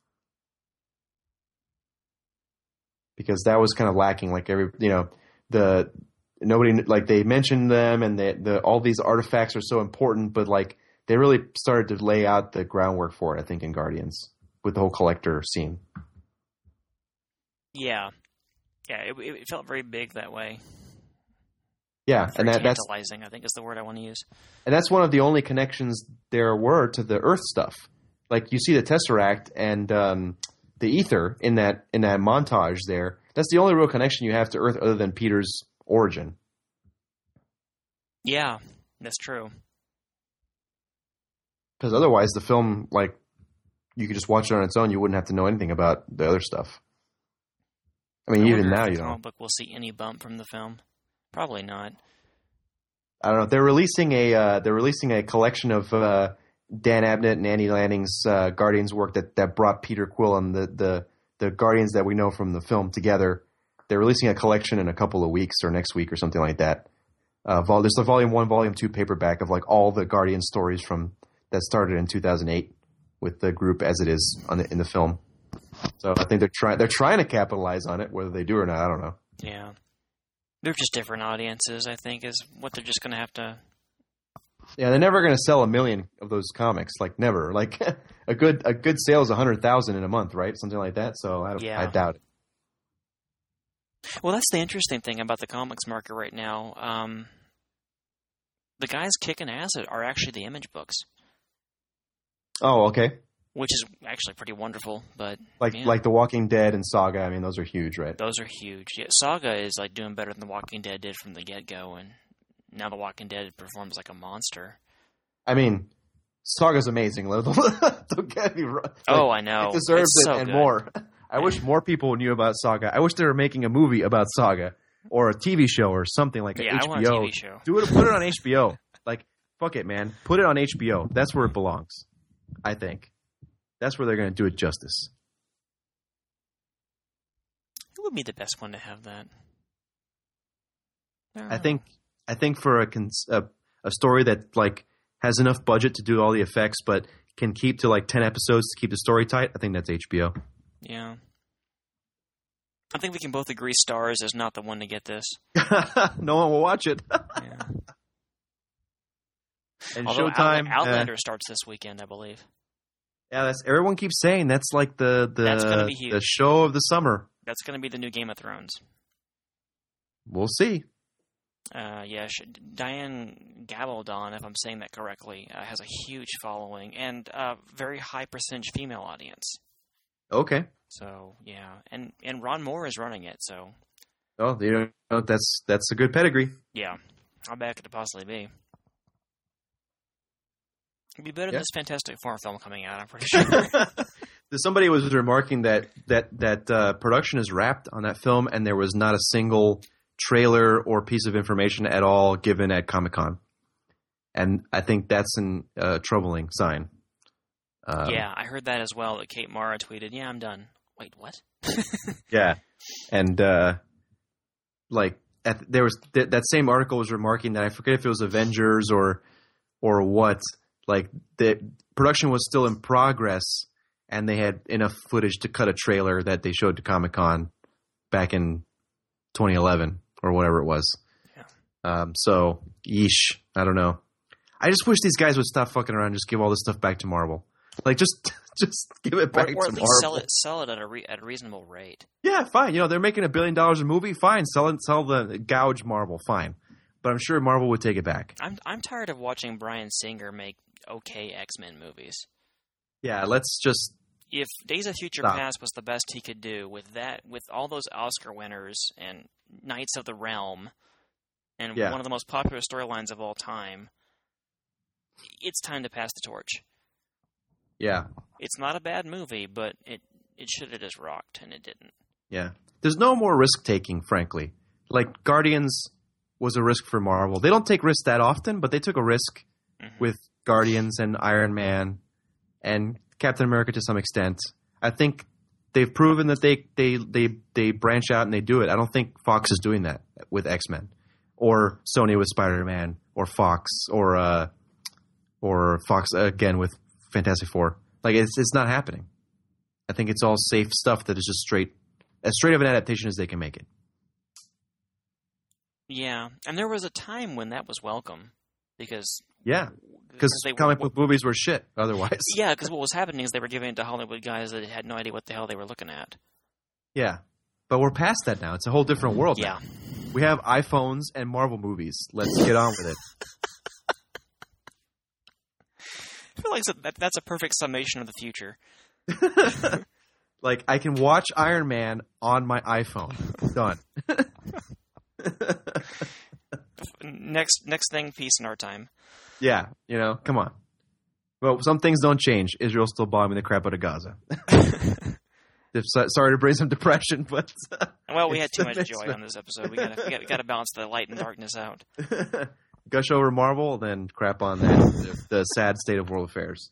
Because that was kind of lacking. Like every, you know, the nobody like they mentioned them, and the, the all these artifacts are so important, but like they really started to lay out the groundwork for it. I think in Guardians with the whole collector scene. Yeah. Yeah, it, it felt very big that way. Yeah, and that, that's tantalizing, I think is the word I want to use. And that's one of the only connections there were to the Earth stuff. Like you see the Tesseract and um, the Ether in that in that montage there. That's the only real connection you have to Earth other than Peter's origin. Yeah, that's true. Because otherwise, the film, like, you could just watch it on its own. You wouldn't have to know anything about the other stuff. I mean, I even wonder now, if you the know. comic book will see any bump from the film. Probably not. I don't know. They're releasing a uh, they're releasing a collection of uh, Dan Abnett and Andy Lanning's uh, Guardians work that, that brought Peter Quill and the, the the Guardians that we know from the film together. They're releasing a collection in a couple of weeks or next week or something like that. Uh, vol- there's a volume one, volume two paperback of like all the Guardian stories from that started in two thousand eight with the group as it is on the, in the film. So I think they're trying they're trying to capitalize on it. Whether they do or not, I don't know. Yeah. They're just different audiences, I think, is what they're just going to have to... Yeah, they're never going to sell a million of those comics. Like, never. Like, a good a good sale is one hundred thousand in a month, right? Something like that. So I, Yeah. I doubt it. Well, that's the interesting thing about the comics market right now. Um, the guys kicking ass are actually the Image books, Oh, okay. which is actually pretty wonderful, but Like yeah, like The Walking Dead and Saga. I mean, those are huge, right? those are huge. Yeah, Saga is like doing better than The Walking Dead did from the get-go, and now The Walking Dead performs like a monster. I mean, Saga's amazing. Don't get me wrong. Like, Oh, I know. it deserves It's it so and good. more. I wish more people knew about Saga. I wish they were making a movie about Saga or a T V show or something like Yeah, an I H B O. want a T V show. Do it. Put it on H B O. Like, fuck it, man. Put it on H B O. That's where it belongs. I think that's where they're going to do it justice. Who would be the best one to have that? don't I know. think. I think for a, cons- a a story that like has enough budget to do all the effects, but can keep to like ten episodes to keep the story tight. I think that's H B O. Yeah. I think we can both agree Stars is not the one to get this. No one will watch it. Yeah. And Although Showtime. Outla- Outlander uh, starts this weekend, I believe. yeah, that's everyone keeps saying that's like the the That's gonna be huge. the show of the summer. That's going to be the new Game of Thrones. We'll see. Uh, yeah, sh- Diane Gabaldon, if I'm saying that correctly, uh, has a huge following and a very high percentage female audience. Okay. So yeah, and and Ron Moore is running it. So Oh, you know, that's that's a good pedigree. yeah, how bad could it possibly be? It'd be better Yeah. than this Fantastic Four film coming out. I'm pretty sure. Somebody was remarking that that that uh, production is wrapped on that film, and there was not a single trailer or piece of information at all given at Comic-Con, and I think that's a uh, troubling sign. Um, Yeah, I heard that as well. That Kate Mara tweeted, "Yeah, I'm done." Wait, what? Yeah, and uh, like at, there was th- that same article was remarking that I forget if it was Avengers or or what. Like the production was still in progress, and they had enough footage to cut a trailer that they showed to Comic-Con back in twenty eleven or whatever it was. Yeah. Um, so, yeesh, I don't know. I just wish these guys would stop fucking around and just give all this stuff back to Marvel. Like, just just give it Or, back or to at least Marvel. sell it, sell it at a re- at a reasonable rate. Yeah, fine. You know, they're making a billion dollars a movie. Fine, sell it, sell the gouge Marvel. Fine, but I'm sure Marvel would take it back. I'm I'm tired of watching Bryan Singer make okay X-Men movies. Yeah, let's just. If Days of Future Stop. Past was the best he could do with that, with all those Oscar winners and Knights of the Realm, and Yeah. one of the most popular storylines of all time, it's time to pass the torch. Yeah, It's not a bad movie, but it it should have just rocked, and it didn't. yeah. There's no more risk taking, frankly. Like Guardians was a risk for Marvel. They don't take risks that often, but they took a risk Mhm. with Guardians and Iron Man and Captain America to some extent. I think they've proven that they they they they branch out and they do it. I don't think Fox is doing that with X-Men or Sony with Spider-Man or Fox or uh or Fox again with Fantastic Four. Like it's it's not happening. I think it's all safe stuff that is just straight as straight of an adaptation as they can make it. Yeah, and there was a time when that was welcome, because Yeah, because they comic were, book movies were shit otherwise. yeah, because what was happening is they were giving it to Hollywood guys that had no idea what the hell they were looking at. Yeah, but we're past that now. It's a whole different world. Yeah. now. We have iPhones and Marvel movies. Let's get on with it. I feel like that, that's a perfect summation of the future. Like, I can watch Iron Man on my iPhone. Done. next next thing, peace in our time. Yeah, you know, come on. Well, some things don't change. Israel's still bombing the crap out of Gaza. Sorry to bring some depression, but well, we had too much joy on this episode. We gotta we gotta, gotta balance the light and darkness out. Gush over Marvel, then crap on that, the, the sad state of world affairs.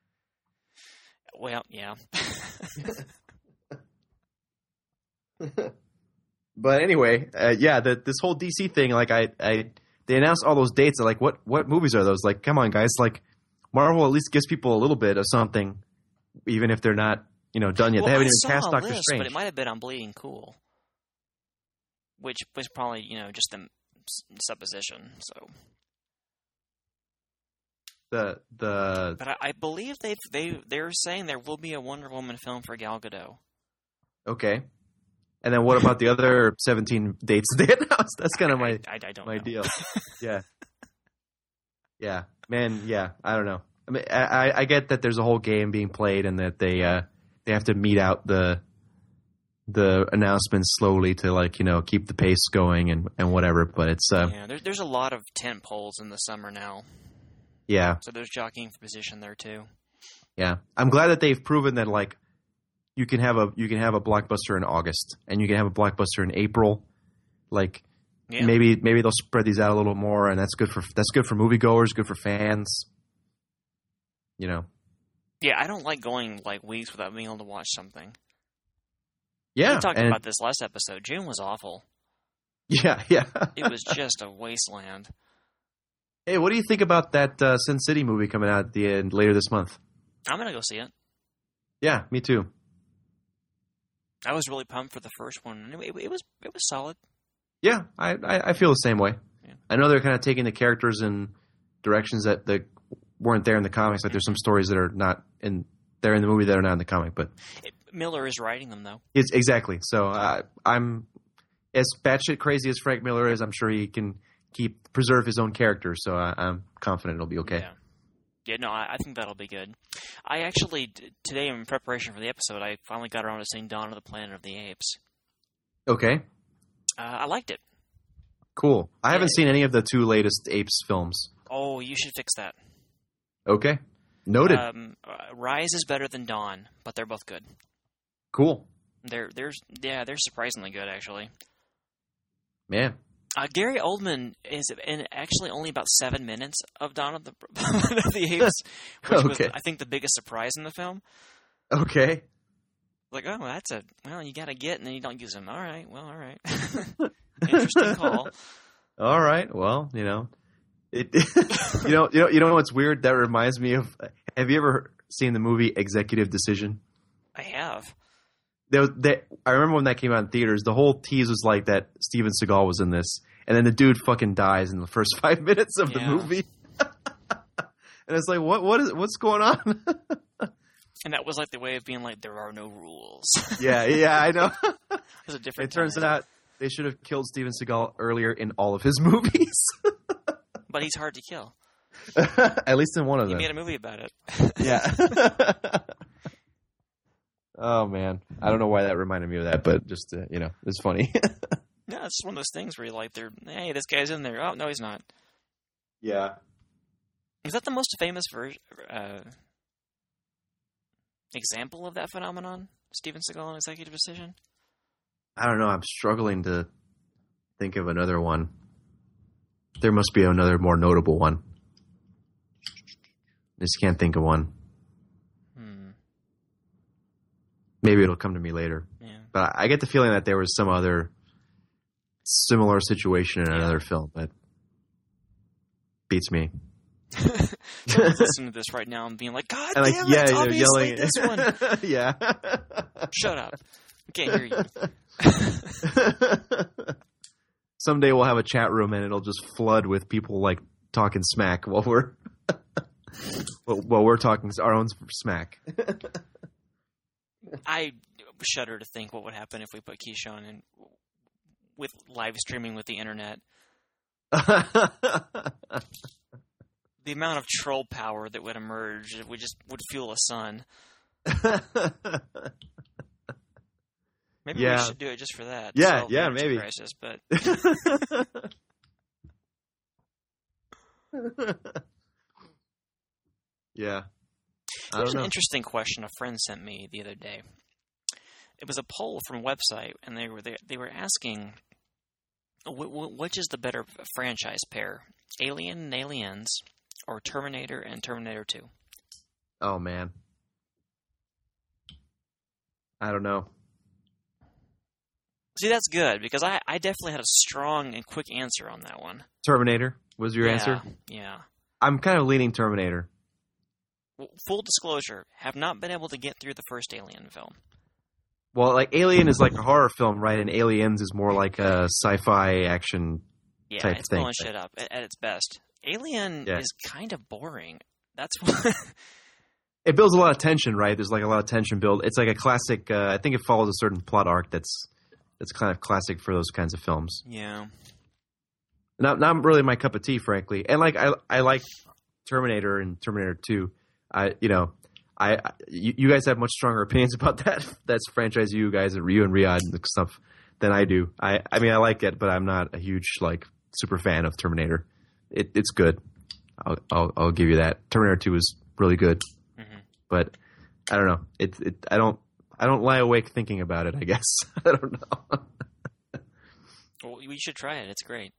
Well, yeah. But anyway, uh, yeah, the, this whole D C thing, like I, I, they announced all those dates. Like, what, what movies are those? Like, come on, guys! Like, Marvel at least gives people a little bit of something, even if they're not, you know, done yet. Well, they haven't I even saw cast a Doctor list, Strange. But it might have been on Bleeding Cool, which was probably, you know, just a supposition. So the the. But I, I believe they they they're saying there will be a Wonder Woman film for Gal Gadot. Okay. And then what about the other seventeen dates they announced? That's kind of my I, I, I don't my know. deal. Yeah. Yeah, man. Yeah, I don't know. I mean, I, I get that there's a whole game being played, and that they uh, they have to meet out the the announcements slowly to, like, you know, keep the pace going and, and whatever. But it's uh, yeah. There's there's a lot of tent poles in the summer now. Yeah. So there's jockeying for position there too. Yeah, I'm glad that they've proven that, like, you can have a you can have a blockbuster in August, and you can have a blockbuster in April. Like, yeah. maybe maybe they'll spread these out a little more, and that's good for that's good for moviegoers, good for fans. You know. Yeah, I don't like going like weeks without being able to watch something. Yeah, we talked and, about this last episode. June was awful. Yeah, yeah. It was just a wasteland. Hey, what do you think about that uh, Sin City movie coming out at the end later this month? I'm gonna go see it. Yeah, me too. I was really pumped for the first one. It, it, it was it was solid. Yeah, I, I, I feel the same way. Yeah. I know they're kind of taking the characters in directions that, that weren't there in the comics. Like, there's some stories that are not in they're in the movie that are not in the comic. But it, Miller is writing them, though. It's exactly. So uh, I'm as batshit crazy as Frank Miller is. I'm sure he can keep preserve his own character. So I, I'm confident it'll be okay. Yeah. Yeah, no, I, I think that'll be good. I actually, today in preparation for the episode, I finally got around to seeing Dawn of the Planet of the Apes. Okay. Uh, I liked it. Cool. I Yeah. haven't seen any of the two latest Apes films. Oh, you should fix that. Okay. Noted. Um, uh, Rise is better than Dawn, but they're both good. Cool. They're they're yeah, they're surprisingly good, actually. Man. Uh, Gary Oldman is in actually only about seven minutes of Dawn of the, of the Apes, which Okay. was, I think, the biggest surprise in the film. Okay. Like, oh, that's a, well, you got to get, and then you don't use them. All right, well, all right. Interesting call. All right. Well, you know, it. you know, you know, you know what's weird? That reminds me of. Have you ever seen the movie Executive Decision? I have. There was, they, I remember when that came out in theaters. The whole tease was like that Steven Seagal was in this, and then the dude fucking dies in the first five minutes of Yeah. the movie. And it's like, what? What is? What's going on? And that was like the way of being like, there are no rules. yeah, yeah, I know. It was a different It turns time. out they should have killed Steven Seagal earlier in all of his movies. But he's hard to kill. At least in one of He them. made a movie about it. Yeah. Oh man, I don't know why that reminded me of that, but just uh, you know, it's funny. Yeah, it's just one of those things where you're like, they're, hey, this guy's in there. Oh, no, he's not. Yeah. Is that the most famous ver- uh, example of that phenomenon? Steven Seagal and Executive Decision? I don't know. I'm struggling to think of another one. There must be another more notable one. Just can't think of one. Hmm. Maybe it'll come to me later. Yeah. But I get the feeling that there was some other similar situation in Yeah. another film that beats me. Someone's listening to this right now and being like, God And like, damn yeah, it, they're obviously yelling. this one. Yeah. Shut up. I can't hear you. Someday we'll have a chat room and it'll just flood with people like talking smack while we're while we're talking our own smack. I shudder to think what would happen if we put Keyshawn in with live streaming with the internet. The amount of troll power that would emerge we just would fuel a sun. Maybe yeah. we should do it just for that. Yeah, Solve yeah, the energy maybe. Crisis, but yeah. I There's don't an know. interesting question a friend sent me the other day. It was a poll from a website, and they were they, they were asking, wh- wh- which is the better franchise pair, Alien and Aliens, or Terminator and Terminator two? Oh man. I don't know. See, that's good, because I, I definitely had a strong and quick answer on that one. Terminator was your yeah, answer? Yeah. I'm kind of leaning Terminator. Well, full disclosure, have not been able to get through the first Alien film. Well, like Alien is like a horror film, right? And Aliens is more like a sci-fi action Yeah, type it's thing. blowing shit up at, at its best. Alien Yeah. is kind of boring. That's what... It builds a lot of tension, right? There's like a lot of tension build. It's like a classic. Uh, I think it follows a certain plot arc that's that's kind of classic for those kinds of films. Yeah. Not not really my cup of tea, frankly. And like I I like Terminator and Terminator two. I you know I, I you, you guys have much stronger opinions about that that's franchise. You guys and you and Riyadh and stuff than I do. I I mean I like it, but I'm not a huge like super fan of Terminator. It it's good. I'll I'll, I'll give you that. Terminator two is really good. But I don't know. It, it I don't I don't lie awake thinking about it, I guess. I don't know. Well, we should try it. It's great.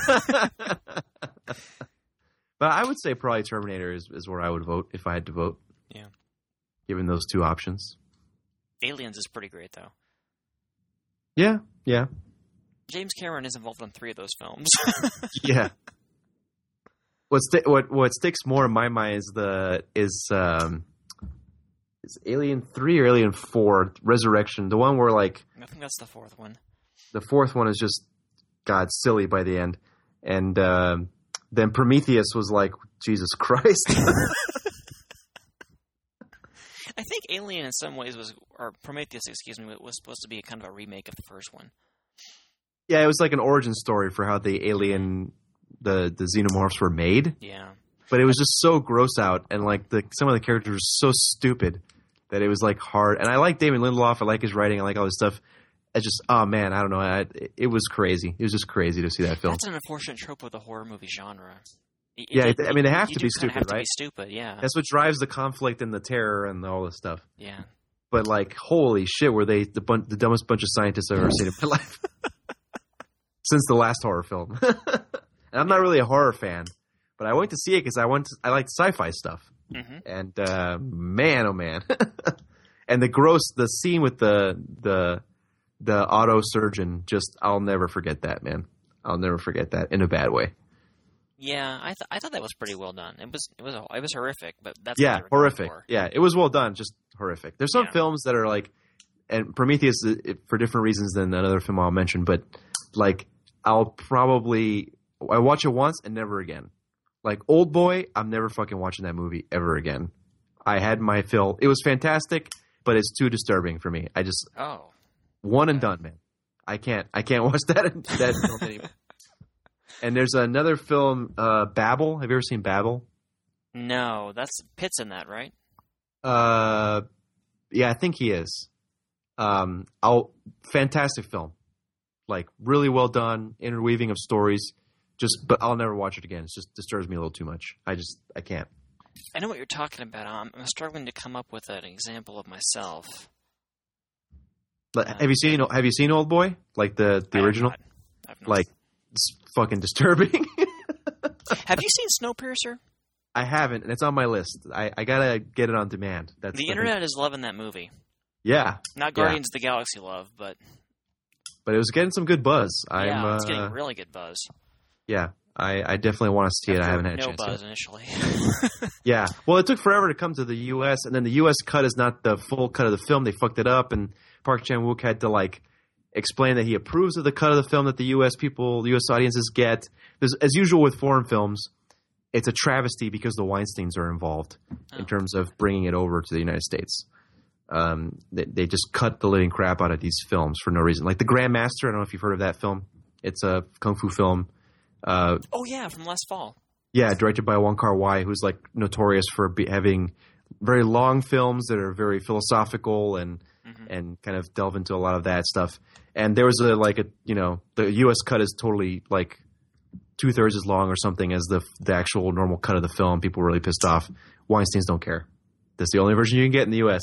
But I would say probably Terminator is, is where I would vote if I had to vote. Yeah. Given those two options. Aliens is pretty great, though. Yeah, yeah. James Cameron is involved in three of those films. Yeah. What sti- what what sticks more in my mind is the is um is Alien three or Alien four Resurrection, the one where like I think that's the fourth one. the fourth one is just God silly by the end, and um, then Prometheus was like Jesus Christ. I think Alien in some ways was, or Prometheus, excuse me, was supposed to be kind of a remake of the first one. Yeah, it was like an origin story for how the alien, the the xenomorphs were made. Yeah. But it was just so gross out, and like the some of the characters were so stupid that it was like hard. And I like Damon Lindelof. I like his writing. I like all his stuff. It's just, oh man, I don't know. I, it was crazy. It was just crazy to see that film. That's an unfortunate trope of the horror movie genre. It, yeah, it, I mean they have you to do be kinda stupid, have to right? be stupid, yeah. That's what drives the conflict and the terror and all this stuff. Yeah. But like, holy shit, were they the, bun- the dumbest bunch of scientists I've ever seen in my life since the last horror film. And I'm not really a horror fan, but I went to see it because I went. To, I like sci-fi stuff, Mm-hmm. and uh, man, oh man, and the gross, the scene with the the the auto surgeon. Just, I'll never forget that, man. I'll never forget that in a bad way. Yeah, I th- I thought that was pretty well done. It was it was it was horrific, but that's Yeah, what they were going horrific. for. Yeah, it was well done, just horrific. There's some Yeah. films that are like, and Prometheus uh, it, for different reasons than another film I'll mention, but like I'll probably I watch it once and never again. Like Old Boy, I'm never fucking watching that movie ever again. I had my fill. It was fantastic, but it's too disturbing for me. I just Oh. one and done, man. I can't I can't watch that that film anymore. And there's another film, uh, Babel. Have you ever seen Babel? No, that's Pitt's in that, right? Uh, yeah, I think he is. Um, I'll fantastic film, like really well done, interweaving of stories. Just, but I'll never watch it again. It just disturbs me a little too much. I just, I can't. I know what you're talking about. I'm, I'm struggling to come up with an example of myself. But Uh, have you seen, have you seen Old Boy? Like the the I have original? not. I've not. Like it's fucking disturbing. Have you seen Snowpiercer? I haven't, and it's on my list. I, I gotta get it on demand. That's The thing. internet is loving that movie. Yeah, Not Guardians of the Galaxy love, but but it was getting some good buzz. I'm, yeah, it's uh, getting really good buzz. yeah. I, I definitely want to see it. I haven't had a no chance yet. buzz initially. Yeah. Well, it took forever to come to the U S, and then the U S cut is not the full cut of the film. They fucked it up, and Park Chan-wook had to, like, explain that he approves of the cut of the film that the U S people, the U S audiences get. There's, as usual with foreign films, it's a travesty because the Weinsteins are involved Oh. in terms of bringing it over to the United States. Um, they, they just cut the living crap out of these films for no reason. Like The Grandmaster, I don't know if you've heard of that film. It's a kung fu film. Uh, oh yeah, from last fall. Yeah, directed by Wong Kar-wai, who's like notorious for be, having very long films that are very philosophical and mm-hmm. and kind of delve into a lot of that stuff. And there was a like a you know the U S cut is totally like two thirds as long or something as the the actual normal cut of the film. People were really pissed off. Weinstein's don't care. That's the only version you can get in the U S.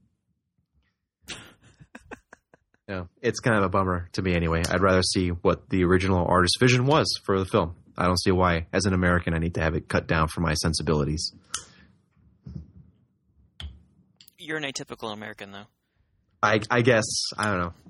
No, it's kind of a bummer to me anyway. I'd rather see what the original artist's vision was for the film. I don't see why, as an American, I need to have it cut down for my sensibilities. You're an atypical American, though. I, I guess. I don't know.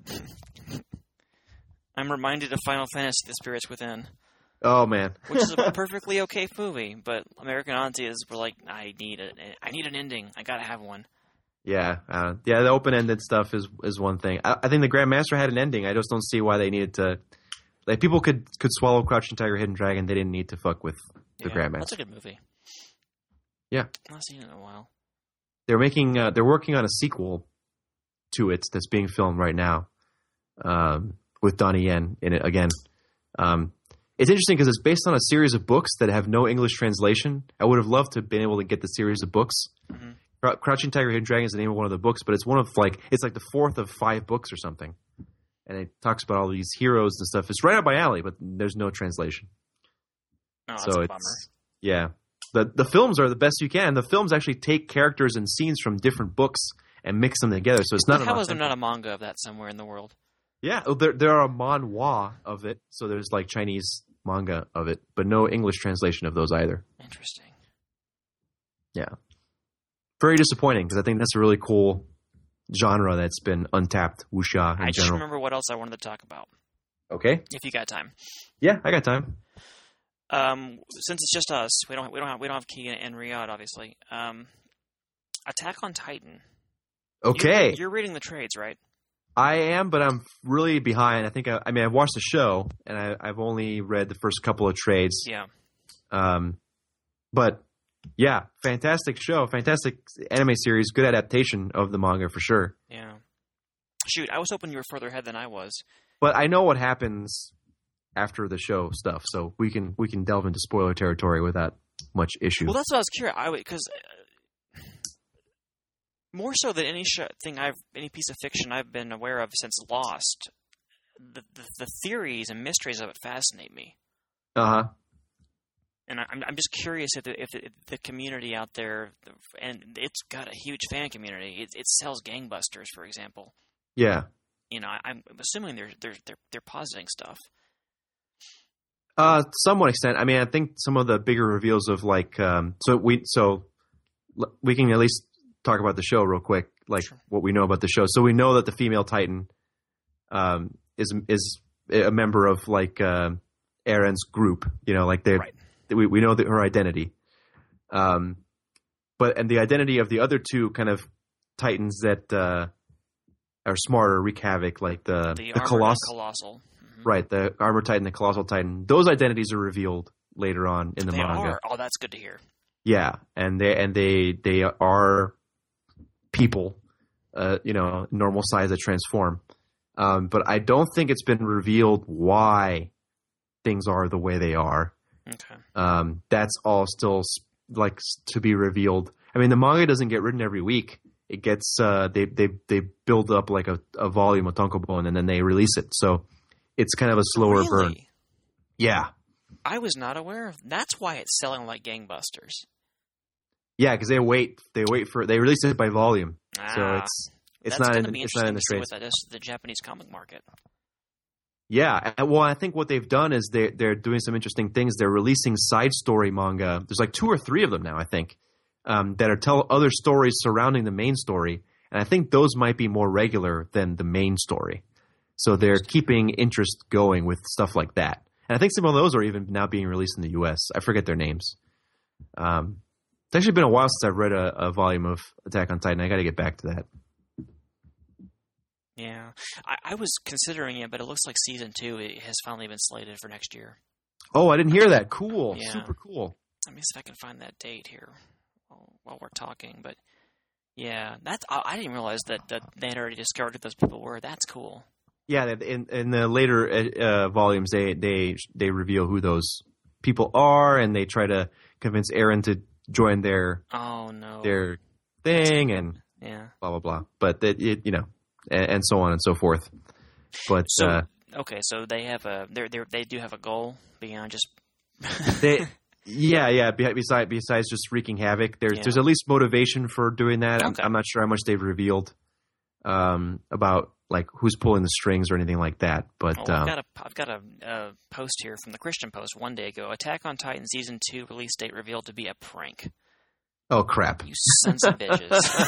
I'm reminded of Final Fantasy: The Spirits Within. Oh man, which is a perfectly okay movie, but American audiences were like, "I need it. I need an ending. I gotta have one." Yeah, uh, yeah. The open-ended stuff is is one thing. I, I think the Grandmaster had an ending. I just don't see why they needed to. Like people could could swallow Crouching Tiger, Hidden Dragon. They didn't need to fuck with the yeah, Grandmaster. That's a good movie. Yeah, I've not seen it in a while. They're making. Uh, they're working on a sequel to it that's being filmed right now, um, with Donnie Yen in it again. Um, it's interesting because it's based on a series of books that have no English translation. I would have loved to have been able to get the series of books. Mm-hmm. Crouching Tiger, Hidden Dragon is the name of one of the books, but it's one of like it's like the fourth of five books or something, and it talks about all these heroes and stuff. It's right up my alley, but there's no translation. Oh, that's so a it's bummer. Yeah, the the films are the best you can. The films actually take characters and scenes from different books and mix them together. So it's not. How is there not a manga of that somewhere in the world? Yeah, there there are manhwa of it, so there's like Chinese manga of it, but no English translation of those either. Interesting. Yeah. Very disappointing because I think that's a really cool genre that's been untapped, wuxia in I just general. remember what else I wanted to talk about. Okay. If you got time. Yeah, I got time. Um, since it's just us, we don't we don't have we don't have Keegan and Riyadh, obviously. Um, Attack on Titan. Okay. You're, you're reading the trades, right? I am, but I'm really behind. I think I, I mean I've watched the show and I, I've only read the first couple of trades. Yeah. Um, but. Yeah, fantastic show, fantastic anime series, good adaptation of the manga for sure. Yeah. Shoot, I was hoping you were further ahead than I was. But I know what happens after the show stuff, so we can we can delve into spoiler territory without much issue. Well, that's what I was curious. I because uh, more so than any show, thing I've any piece of fiction I've been aware of since Lost, the the, the theories and mysteries of it fascinate me. Uh huh. And I'm I'm just curious if the, if the, if the community out there, and it's got a huge fan community. It, it sells gangbusters, for example. Yeah. You know, I, I'm assuming they're they're they're they're positing stuff. Uh, somewhat extent. I mean, I think some of the bigger reveals of like, um, so we so we can at least talk about the show real quick, like sure. what we know about the show. So we know that the female Titan, um, is is a member of like uh, Eren's group. You know, like they. Right. We we know that her identity, um, but and the identity of the other two kind of titans that uh, are smarter wreak havoc, like the the, the coloss- colossal, mm-hmm. right? The armor titan, the colossal titan. Those identities are revealed later on in the they manga. Are. Oh, that's good to hear. Yeah, and they and they they are people, uh, you know, normal size that transform. Um, but I don't think it's been revealed why things are the way they are. Okay. Um, that's all still like to be revealed. I mean, the manga doesn't get written every week. It gets uh, they they they build up like a, a volume of tankobon and then they release it. So it's kind of a slower really? burn. Yeah. I was not aware of. That's why it's selling like gangbusters. Yeah, because they wait. They wait for. They release it by volume. Ah, so it's it's that's not gonna in be it's not in the interesting to see trades. what that is to the Japanese comic market. Yeah, well, I think what they've done is they they're doing some interesting things. They're releasing side story manga. There's like two or three of them now, I think, um, that are tell other stories surrounding the main story, and I think those might be more regular than the main story. So they're keeping interest going with stuff like that, and I think some of those are even now being released in the U S. I forget their names. Um, it's actually been a while since I've read a, a volume of Attack on Titan. I got to get back to that. Yeah, I, I was considering it, but it looks like season two has finally been slated for next year. Oh, I didn't hear that. Cool. Yeah. Super cool. Let me see if I can find that date here while, while we're talking. But Yeah, that's. I, I didn't realize that, that they had already discovered who those people were. That's cool. Yeah, in in the later uh, volumes, they they they reveal who those people are, and they try to convince Eren to join their oh no their thing, and yeah, blah blah blah. But that it, you know, and, and so on and so forth. But so uh, okay, so they have a they they they do have a goal beyond just they. Yeah, yeah. Besides, besides just wreaking havoc, there's yeah. there's at least motivation for doing that. Okay. I'm, I'm not sure how much they've revealed um, about like who's pulling the strings or anything like that. But oh, I've um, got a I've got a, a post here from the Christian Post one day ago. Attack on Titan season two release date revealed to be a prank. Oh crap! You sons of bitches.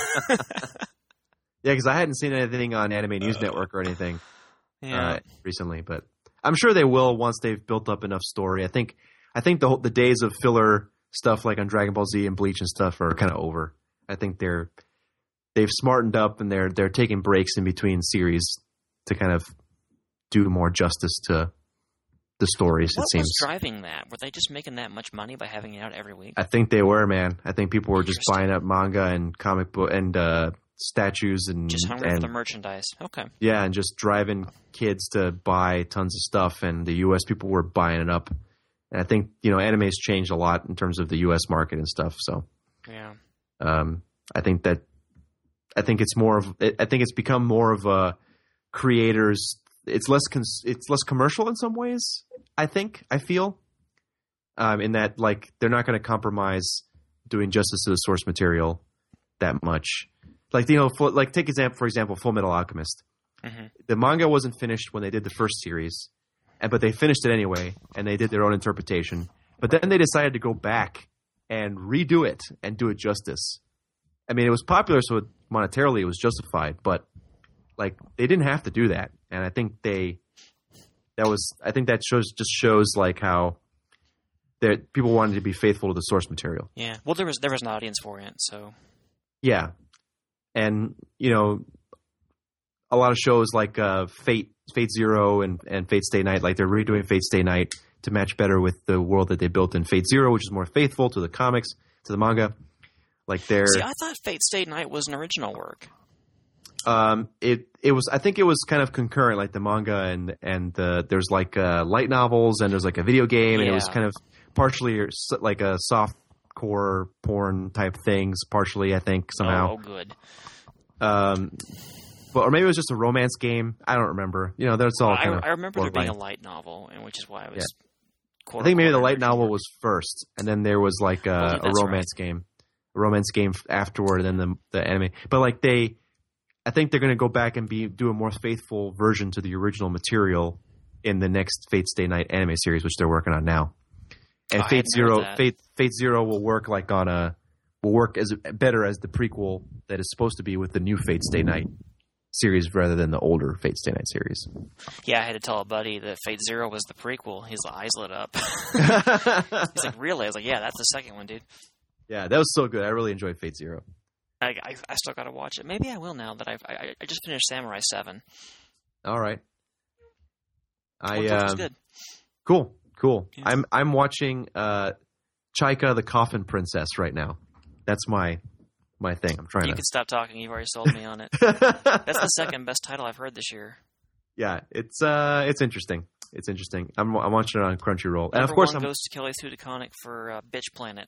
Yeah, because I hadn't seen anything on Anime News Network or anything yeah. uh, recently, but I'm sure they will once they've built up enough story. I think I think the whole, the days of filler stuff like on Dragon Ball Z and Bleach and stuff are kind of over. I think they're they've smartened up and they're they're taking breaks in between series to kind of do more justice to the stories. What it seems was driving that? Were they just making that much money by having it out every week? I think they were, man. I think people were just buying up manga and comic book and uh, statues and just hungry and, for the merchandise. Okay. Yeah, and just driving kids to buy tons of stuff, and the U S people were buying it up. And I think, you know, anime's changed a lot in terms of the U S market and stuff. So, yeah, um, I think that, I think it's more of, I think it's become more of a creators. It's less, cons, it's less commercial in some ways. I think, I feel, um, in that like they're not going to compromise doing justice to the source material that much. Like, you know, for, like take example for example, Full Metal Alchemist. mm-hmm. The manga wasn't finished when they did the first series. And, but they finished it anyway, and they did their own interpretation. But then they decided to go back and redo it and do it justice. I mean, it was popular, so it, monetarily it was justified. But like, they didn't have to do that, and I think they that was I think that shows just shows like how that people wanted to be faithful to the source material. Yeah. Well, there was there was an audience for it, so yeah, and you know, a lot of shows like uh, Fate. Fate Zero and, and Fate Stay Night, like they're redoing Fate Stay Night to match better with the world that they built in Fate Zero, which is more faithful to the comics, to the manga. Like they're see, I thought Fate Stay Night was an original work. Um, it it was I think it was kind of concurrent, like the manga and and the, there's like uh, light novels and there's like a video game, and yeah. it was kind of partially like a soft core porn type things, partially I think somehow. Oh, good. Um. But, or maybe it was just a romance game. I don't remember. You know, that's all Well, kind I, of. I remember there being light. a light novel, and which is why I was. Yeah. I think maybe the light novel was first, and then there was like a, oh, a romance right. game, a romance game afterward, and then the the anime. But like they, I think they're going to go back and be do a more faithful version to the original material in the next Fate Stay Night anime series, which they're working on now. And oh, Fate Zero, Fate Fate Zero will work like on a will work as better as the prequel that is supposed to be with the new Fate Stay Night series rather than the older Fate Stay Night series. Yeah, I had to tell a buddy that Fate Zero was the prequel. His eyes lit up. He's like, really? I was like, yeah, that's the second one, dude. Yeah, that was so good. I really enjoyed Fate Zero. I, I, I still got to watch it. Maybe I will now that I've, I I just finished Samurai Seven. All right. I Which was um, good. Cool, cool. Yeah. I'm I'm watching uh, Chaika the Coffin Princess right now. That's my my thing. I'm trying You to. can stop talking. You've already sold me on it. That's the second best title I've heard this year. Yeah, it's uh, it's interesting. It's interesting. I'm I'm watching it on Crunchyroll, and Number of course one I'm. goes to Kelly Sue DeConnick for uh, Bitch Planet.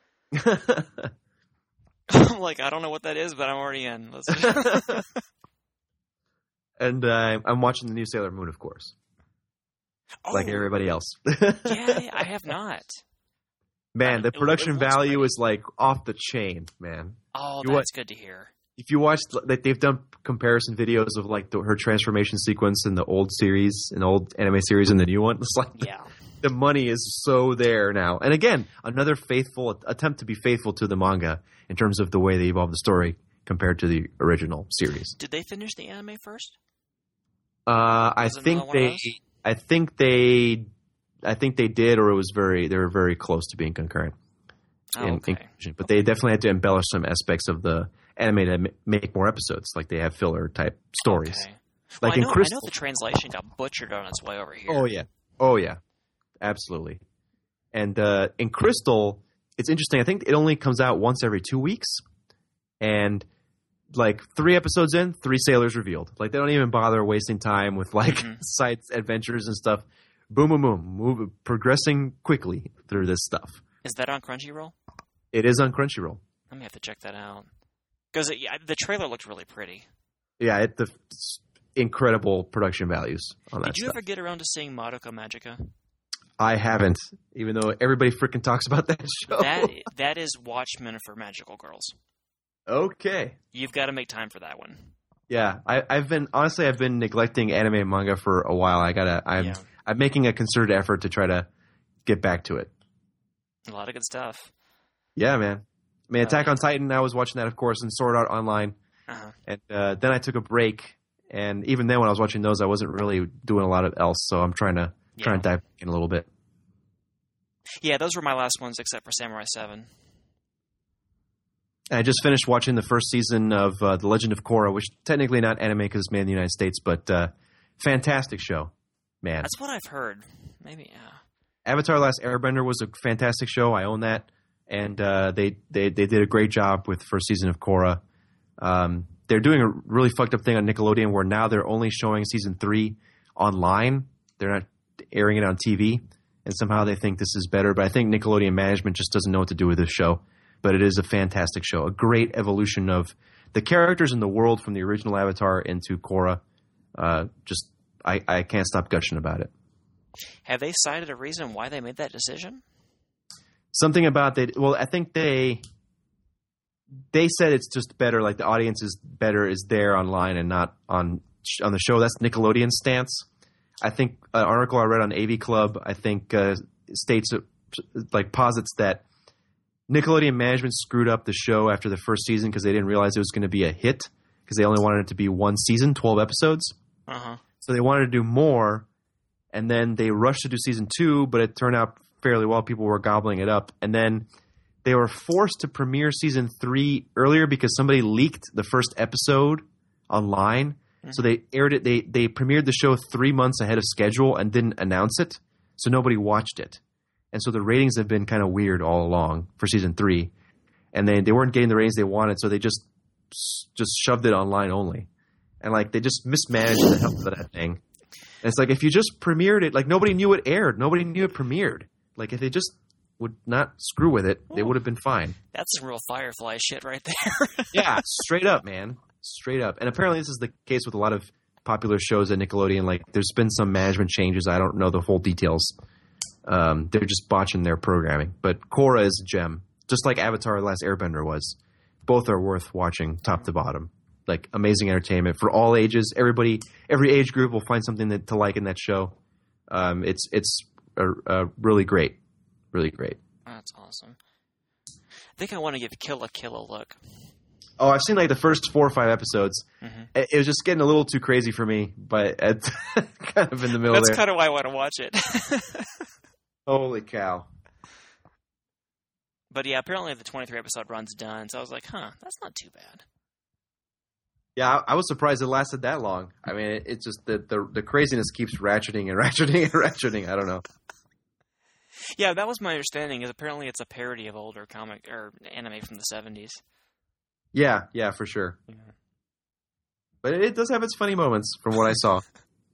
I'm like, I don't know what that is, but I'm already in. Let's and uh, I'm watching the new Sailor Moon, of course, oh, like everybody else. yeah, I have not. Man, the It- it production looks value great. is like off the chain, man. Oh, You that's what- good to hear. If you watch, like they've done comparison videos of like the, her transformation sequence in the old series, in the old anime series, and the new one. It's like the, Yeah. the money is so there now. And again, another faithful attempt to be faithful to the manga in terms of the way they evolve the story compared to the original series. Did they finish the anime first? Uh, I Was it think another one of they, those? I think they, I think they did, or it was very, they were very close to being concurrent. Oh, in- okay. in- but they definitely had to embellish some aspects of the anime to ma- make more episodes. Like they have filler type stories. Okay. Like well, in I know, Crystal. I know the translation got butchered on its way over here. Oh yeah, oh yeah, absolutely. And uh, in Crystal, it's interesting. I think it only comes out once every two weeks, and like three episodes in, three sailors revealed. Like they don't even bother wasting time with like mm-hmm. side adventures and stuff. Boom, boom, boom, move, progressing quickly through this stuff. Is that on Crunchyroll? It is on Crunchyroll. I may have to check that out because yeah, the trailer looked really pretty. Yeah, it the incredible production values on that. Did you stuff. ever get around to seeing Madoka Magica? I haven't, even though everybody freaking talks about that show. That that is Watchmen for magical girls. Okay, you've got to make time for that one. Yeah, I, I've been honestly, I've been neglecting anime and manga for a while. I gotta, I'm, yeah. I'm making a concerted effort to try to get back to it. A lot of good stuff. Yeah, man. I mean, Attack uh, on Titan. I was watching that, of course, and Sword Art Online, uh-huh. and uh, then I took a break. And even then, when I was watching those, I wasn't really doing a lot of else. So I'm trying to yeah. trying to dive in a little bit. Yeah, those were my last ones, except for Samurai seven. I just finished watching the first season of uh, The Legend of Korra, which technically not anime because it's made in the United States, but uh, fantastic show, man. That's what I've heard. Maybe, yeah. Avatar: Last Airbender was a fantastic show. I own that, and uh, they, they they did a great job with the first season of Korra. Um, they're doing a really fucked up thing on Nickelodeon where now they're only showing season three online. They're not airing it on T V, and somehow they think this is better. But I think Nickelodeon management just doesn't know what to do with this show. But it is a fantastic show, a great evolution of the characters in the world from the original Avatar into Korra. Uh, just, I, I can't stop gushing about it. Have they cited a reason why they made that decision? Something about that. Well, I think they they said it's just better. Like the audience is better is there online and not on on the show. That's Nickelodeon's stance. I think an article I read on A V Club, I think uh, states like posits that Nickelodeon management screwed up the show after the first season because they didn't realize it was going to be a hit because they only wanted it to be one season, twelve episodes. Uh-huh. So they wanted to do more, and then they rushed to do season two, but it turned out fairly well. People were gobbling it up. And then they were forced to premiere season three earlier because somebody leaked the first episode online. Mm-hmm. So they aired it. They, they premiered the show three months ahead of schedule and didn't announce it. So nobody watched it. And so the ratings have been kind of weird all along for season three. And they, they weren't getting the ratings they wanted, so they just just shoved it online only. And, like, they just mismanaged the hell out of that thing. And it's like, if you just premiered it, like, nobody knew it aired. Nobody knew it premiered. Like, if they just would not screw with it, they would have been fine. That's some real Firefly shit right there. Yeah, straight up, man. Straight up. And apparently this is the case with a lot of popular shows at Nickelodeon. Like, there's been some management changes. I don't know the full details. Um, they're just botching their programming. But Korra is a gem, just like Avatar: The Last Airbender was. Both are worth watching top to bottom. Like, amazing entertainment for all ages. Everybody, every age group will find something that, to like in that show. Um, it's it's a, a really great, really great. That's awesome. I think I want to give Kill la Kill a look. Oh, I've seen like the first four or five episodes. Mm-hmm. It, it was just getting a little too crazy for me, but it's kind of in the middle That's there. That's kind of why I want to watch it. Holy cow. But yeah, apparently the twenty-three episode run's done, so I was like, huh, that's not too bad. Yeah, I, I was surprised it lasted that long. I mean, it, it's just the, the the craziness keeps ratcheting and ratcheting and ratcheting. I don't know. Yeah, that was my understanding, is apparently it's a parody of older comic or anime from the seventies. Yeah, yeah, for sure. Yeah. But it, it does have its funny moments from what I saw.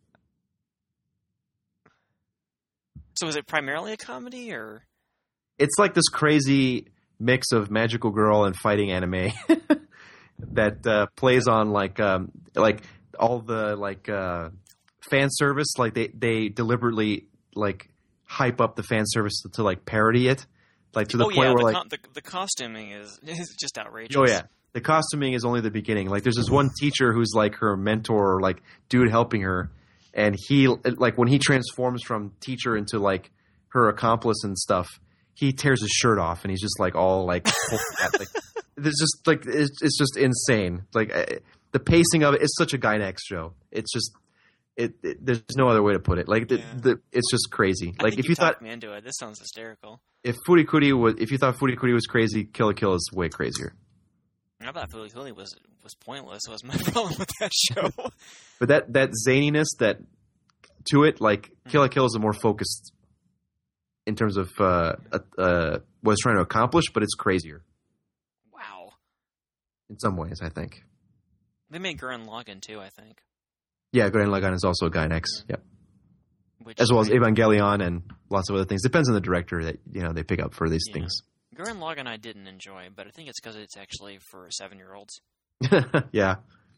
So is it primarily a comedy, or? It's like this crazy mix of magical girl and fighting anime that uh, plays on like um, like all the like uh, fan service. Like they, they deliberately like hype up the fan service to, to like parody it, like to the oh, point yeah, where the like con- the, the costuming is is just outrageous. Oh yeah, the costuming is only the beginning. Like there's this one teacher who's like her mentor, or like dude helping her, and he like when he transforms from teacher into like her accomplice and stuff, he tears his shirt off and he's just like all like, like there's just like it's, it's just insane. Like uh, the pacing of it is such a Gainax show. It's just it, it. There's no other way to put it. Like the, yeah. the it's just crazy. I like think if you, you thought me into it, this sounds hysterical. If Furikuri was, if you thought Furikuri was crazy, Kill la Kill is way crazier. I thought Furikuri was was pointless. Was my problem with that show. But that that zaniness that to it, like Kill la Kill is a more focused in terms of uh, uh, what it's trying to accomplish, but it's crazier. Wow. In some ways, I think. They made Gurren Lagann too, I think. Yeah, Gurren Lagann is also Gainax. Yeah. Yep. Which as well as Evangelion and lots of other things. Depends on the director that you know they pick up for these yeah. things. Gurren Lagann I didn't enjoy, but I think it's because it's actually for seven-year-olds. Yeah.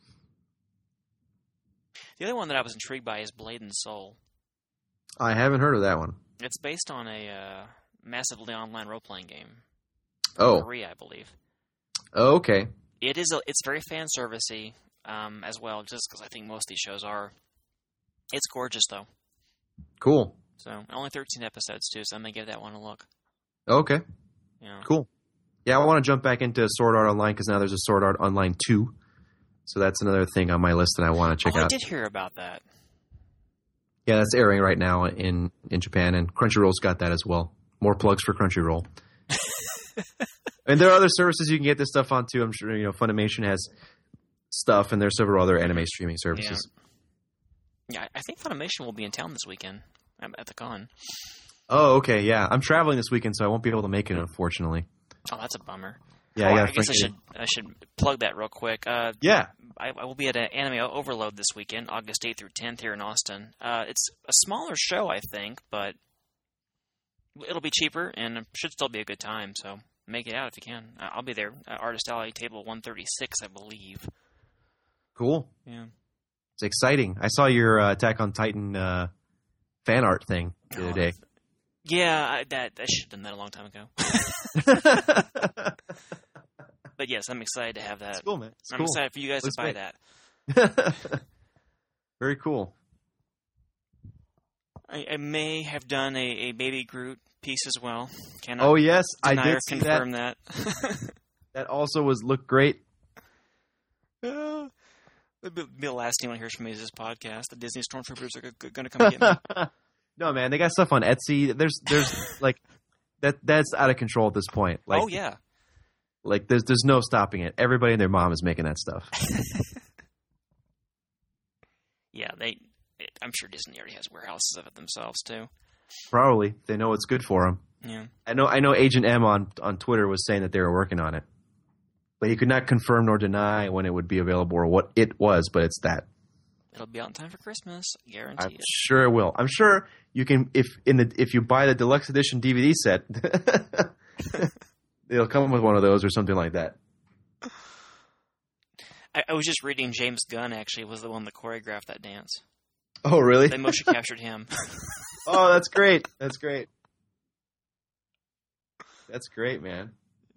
The other one that I was intrigued by is Blade and Soul. I haven't heard of that one. It's based on a uh, massively online role-playing game. Oh. Korea, I believe. Oh, okay. It is. A, it's very fan servicey um, as well, just because I think most of these shows are. It's gorgeous, though. Cool. So only thirteen episodes too, so I'm gonna give that one a look. Okay. Yeah. Cool. Yeah, I want to jump back into Sword Art Online because now there's a Sword Art Online two, so that's another thing on my list that I want to check oh, out. I did hear about that. Yeah, that's airing right now in in Japan, and Crunchyroll's got that as well. More plugs for Crunchyroll. And there are other services you can get this stuff on too. I'm sure you know Funimation has stuff, and there's several other anime streaming services. Yeah. Yeah, I think Funimation will be in town this weekend at the con. Oh, okay, yeah. I'm traveling this weekend, so I won't be able to make it, unfortunately. Oh, that's a bummer. Yeah, oh, I, I guess I should I should plug that real quick. Uh, yeah. I, I will be at an Anime Overload this weekend, August eighth through tenth here in Austin. Uh, it's a smaller show, I think, but it'll be cheaper and should still be a good time, so make it out if you can. I'll be there. Uh, Artist Alley, table one thirty-six, I believe. Cool. Yeah. It's exciting. I saw your uh, Attack on Titan uh, fan art thing the other day. Yeah, I, that I should have done that a long time ago. But yes, I'm excited to have that. It's cool, man. It's I'm cool. excited for you guys Looks to buy great. that. Very cool. I, I may have done a, a Baby Groot piece as well. Cannot oh yes, I deny did or see confirm that. That, that also was looked great. Uh, It'll be the last thing anyone hears from me is this podcast. The Disney Stormtroopers are g- going to come get me. No, man, they got stuff on Etsy. There's, there's like that. That's out of control at this point. Like, oh yeah, like there's, there's no stopping it. Everybody and their mom is making that stuff. Yeah, they. It, I'm sure Disney already has warehouses of it themselves too. Probably, they know it's good for them. Yeah, I know. I know. Agent M on on Twitter was saying that they were working on it. But he could not confirm nor deny when it would be available or what it was, but it's that. It'll be out in time for Christmas, guarantee I'm it. sure it will. I'm sure you can if in the if you buy the deluxe edition D V D set, it'll come with one of those or something like that. I, I was just reading James Gunn actually was the one that choreographed that dance. Oh, really? They motion captured him. Oh, that's great. That's great. That's great, man.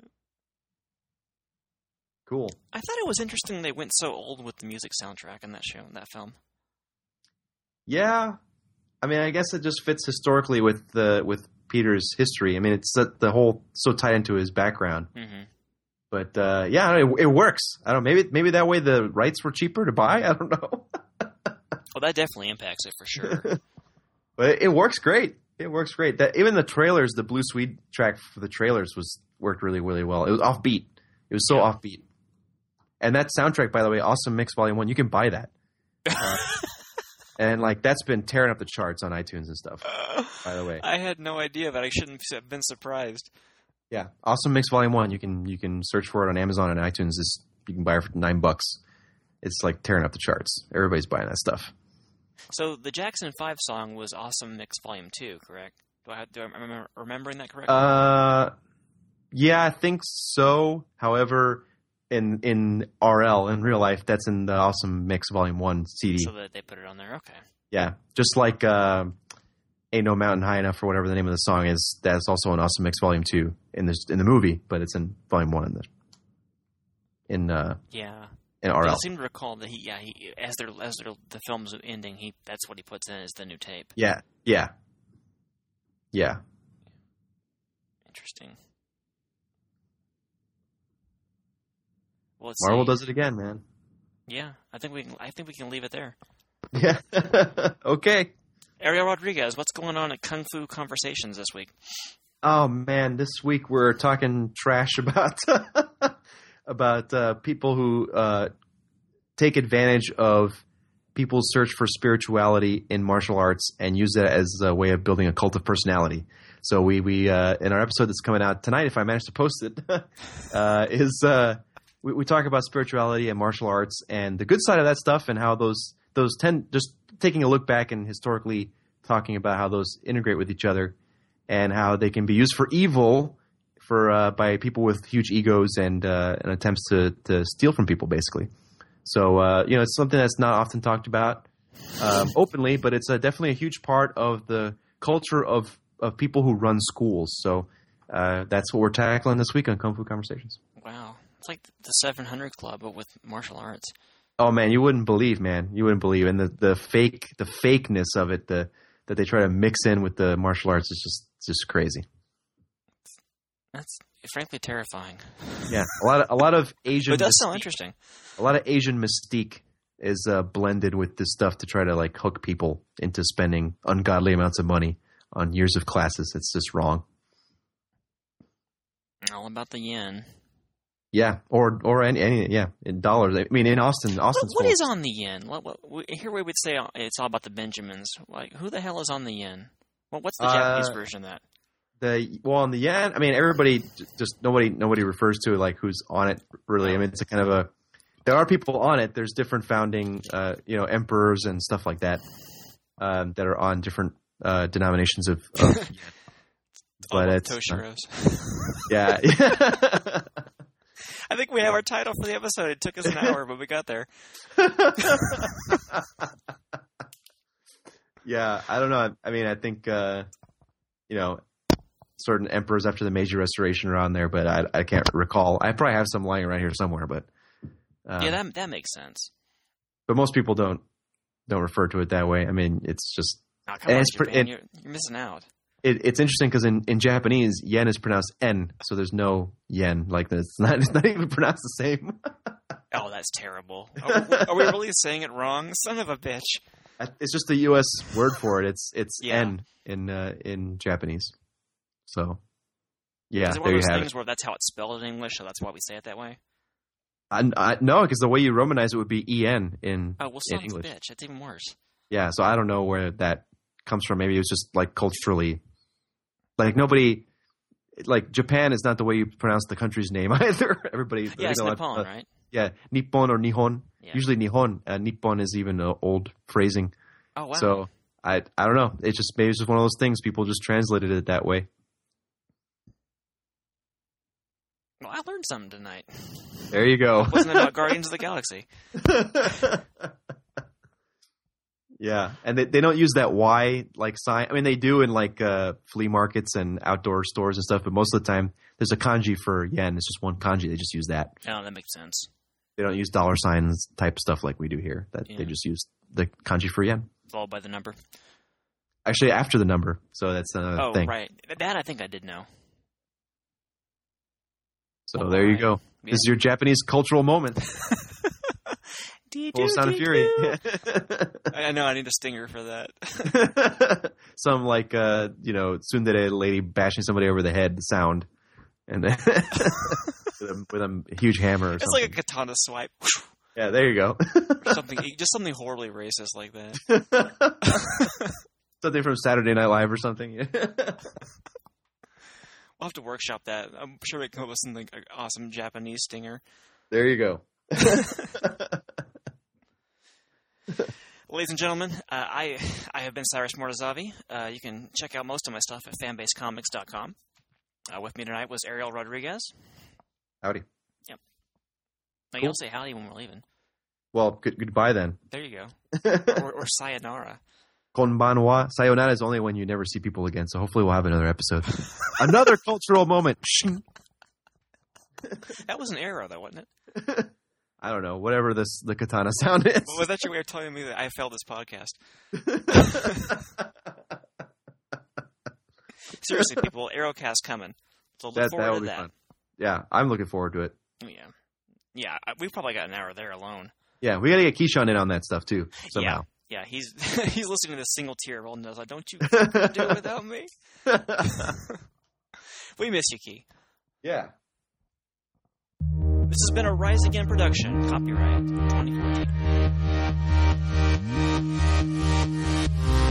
Cool. I thought it was interesting they went so old with the music soundtrack in that show, in that film. Yeah, I mean, I guess it just fits historically with the with Peter's history. I mean, it's the, the whole so tied into his background. Mm-hmm. But uh, yeah, it, it works. I don't. Maybe maybe that way the rights were cheaper to buy. I don't know. Well, that definitely impacts it for sure. But it, it works great. It works great. That even the trailers, the Blue Swede track for the trailers was worked really really well. It was offbeat. It was so yeah. offbeat. And that soundtrack, by the way, Awesome Mix Volume One, you can buy that. Uh, and like that's been tearing up the charts on iTunes and stuff. By the way, I had no idea, but I shouldn't have been surprised. Yeah, Awesome Mix Volume One. You can you can search for it on Amazon and iTunes. It's, you can buy it for nine bucks. It's like tearing up the charts. Everybody's buying that stuff. So the Jackson Five song was Awesome Mix Volume Two, correct? Do I have, do I remember remembering that correctly? Uh, yeah, I think so. However, in in R L in real life, that's in the Awesome Mix Volume One C D. So that they put it on there. Okay. Yeah, just like uh, Ain't No Mountain High Enough or whatever the name of the song is. That's also in Awesome Mix Volume Two in the in the movie, but it's in Volume One in the in uh yeah in R L. I seem to recall that he yeah he as they're as they're, the film's ending, he that's what he puts in is the new tape. Yeah, yeah, yeah. Interesting. Well, let's Marvel see. does it again, man. Yeah, I think we can. I think we can leave it there. Yeah. Okay. Ariel Rodriguez, what's going on at Kung Fu Conversations this week? Oh man, this week we're talking trash about about uh, people who uh, take advantage of people's search for spirituality in martial arts and use that as a way of building a cult of personality. So we we uh, in our episode that's coming out tonight, if I manage to post it, uh, is uh, we, we talk about spirituality and martial arts and the good side of that stuff and how those those tend just taking a look back and historically talking about how those integrate with each other and how they can be used for evil for uh, by people with huge egos and uh, and attempts to to steal from people, basically. So uh, you know, it's something that's not often talked about um, openly, but it's uh, definitely a huge part of the culture of of people who run schools. So uh, that's what we're tackling this week on Kung Fu Conversations. Wow, it's like the seven hundred Club, but with martial arts. Oh man, you wouldn't believe, man, you wouldn't believe, and the, the fake the fakeness of it, the that they try to mix in with the martial arts is just just crazy. That's frankly terrifying. Yeah, a lot of a lot of Asian. But it does mystique, sound interesting. A lot of Asian mystique is uh, blended with this stuff to try to like hook people into spending ungodly amounts of money on years of classes. It's just wrong. All about the yen. Yeah, or or any, any yeah in dollars. I mean, in Austin, Austin's What, what full. is on the yen? What, what, we, here we would say it's all about the Benjamins. Like, who the hell is on the yen? Well, what's the Uh, Japanese version of that? The well on the yen. I mean, everybody j- just nobody nobody refers to it like who's on it really. I mean, it's a kind of a. There are people on it. There's different founding, uh, you know, emperors and stuff like that um, that are on different uh, denominations of. of yen. But oh, it's uh, Toshiros. yeah. I think we have our title for the episode. It took us an hour, but we got there. Yeah, I don't know. I mean, I think uh, you know, certain emperors after the Meiji Restoration are on there, but I, I can't recall. I probably have some lying around here somewhere, but uh, yeah, that that makes sense. But most people don't don't refer to it that way. I mean, it's just Oh, come and on, it's pre- Japan, and- you're, you're missing out. it, it's interesting because in, in Japanese, yen is pronounced en, so there's no yen. Like it's not it's not even pronounced the same. Oh, that's terrible. Are, we- are we really saying it wrong? Son of a bitch. It's just the U S word for it. It's it's Yeah. en in uh, in Japanese. So yeah, Is it one there of you those have things it. where that's how it's spelled in English, so that's why we say it that way? I, I, no, because the way you Romanize it would be en in, Oh, well, in son of a English. bitch. That's even worse. Yeah, so I don't know where that comes from. Maybe it was just like culturally, like nobody, like Japan is not the way you pronounce the country's name either. Everybody, Yeah, it's you know, Nippon, uh, right? Yeah, Nippon or Nihon. Yeah. Usually Nihon. Uh, Nippon is even uh, old phrasing. Oh, wow. So I I don't know. It's just maybe it's just one of those things. People just translated it that way. Well, I learned something tonight. There you go. Wasn't it about Guardians of the Galaxy? Yeah, and they, they don't use that Y like sign. I mean, they do in like uh, flea markets and outdoor stores and stuff, but most of the time there's a kanji for yen. It's just one kanji. They just use that. Oh, that makes sense. They don't use dollar signs type stuff like we do here. That Yeah. they just use the kanji for yen. Followed by the number. Actually, after the number, so that's another Oh, thing. right. That I think I did know. So All there you right. go. Yeah. This is your Japanese cultural moment. Full Sound of Fury. I know, I need a stinger for that. Some like uh, you know, tsundere lady bashing somebody over the head sound, and then with, a, with a huge hammer. Or It's something. like a katana swipe. Yeah, there you go. Or something, just something horribly racist like that. Something from Saturday Night Live or something. We'll have to workshop that. I'm sure we can come up with something like awesome Japanese stinger. There you go. Ladies and gentlemen, uh, I I have been Cyrus Mortazavi. Uh, you can check out most of my stuff at fanbase comics dot com. Uh, with me tonight was Ariel Rodriguez. Howdy. Now, Cool. you'll say howdy when we're leaving. Well, good, goodbye then. There you go. Or, or sayonara. Konbanwa. Sayonara is only when you never see people again, so hopefully we'll have another episode. Another cultural moment. That was an arrow, though, wasn't it? I don't know. Whatever this the katana sound is. Well, was that your way of telling me that I failed this podcast? Seriously, people, Arrowcast coming. So look that forward that to will be that. fun. Yeah, I'm looking forward to it. Yeah. Yeah, I- we've probably got an hour there alone. Yeah, we got to get Keyshawn in on that stuff too somehow. Yeah, yeah, he's he's listening to this single tear roll and knows like, don't you fucking do it without me. We miss you, Key. Yeah. This has been a Rise Again production. Copyright twenty fourteen.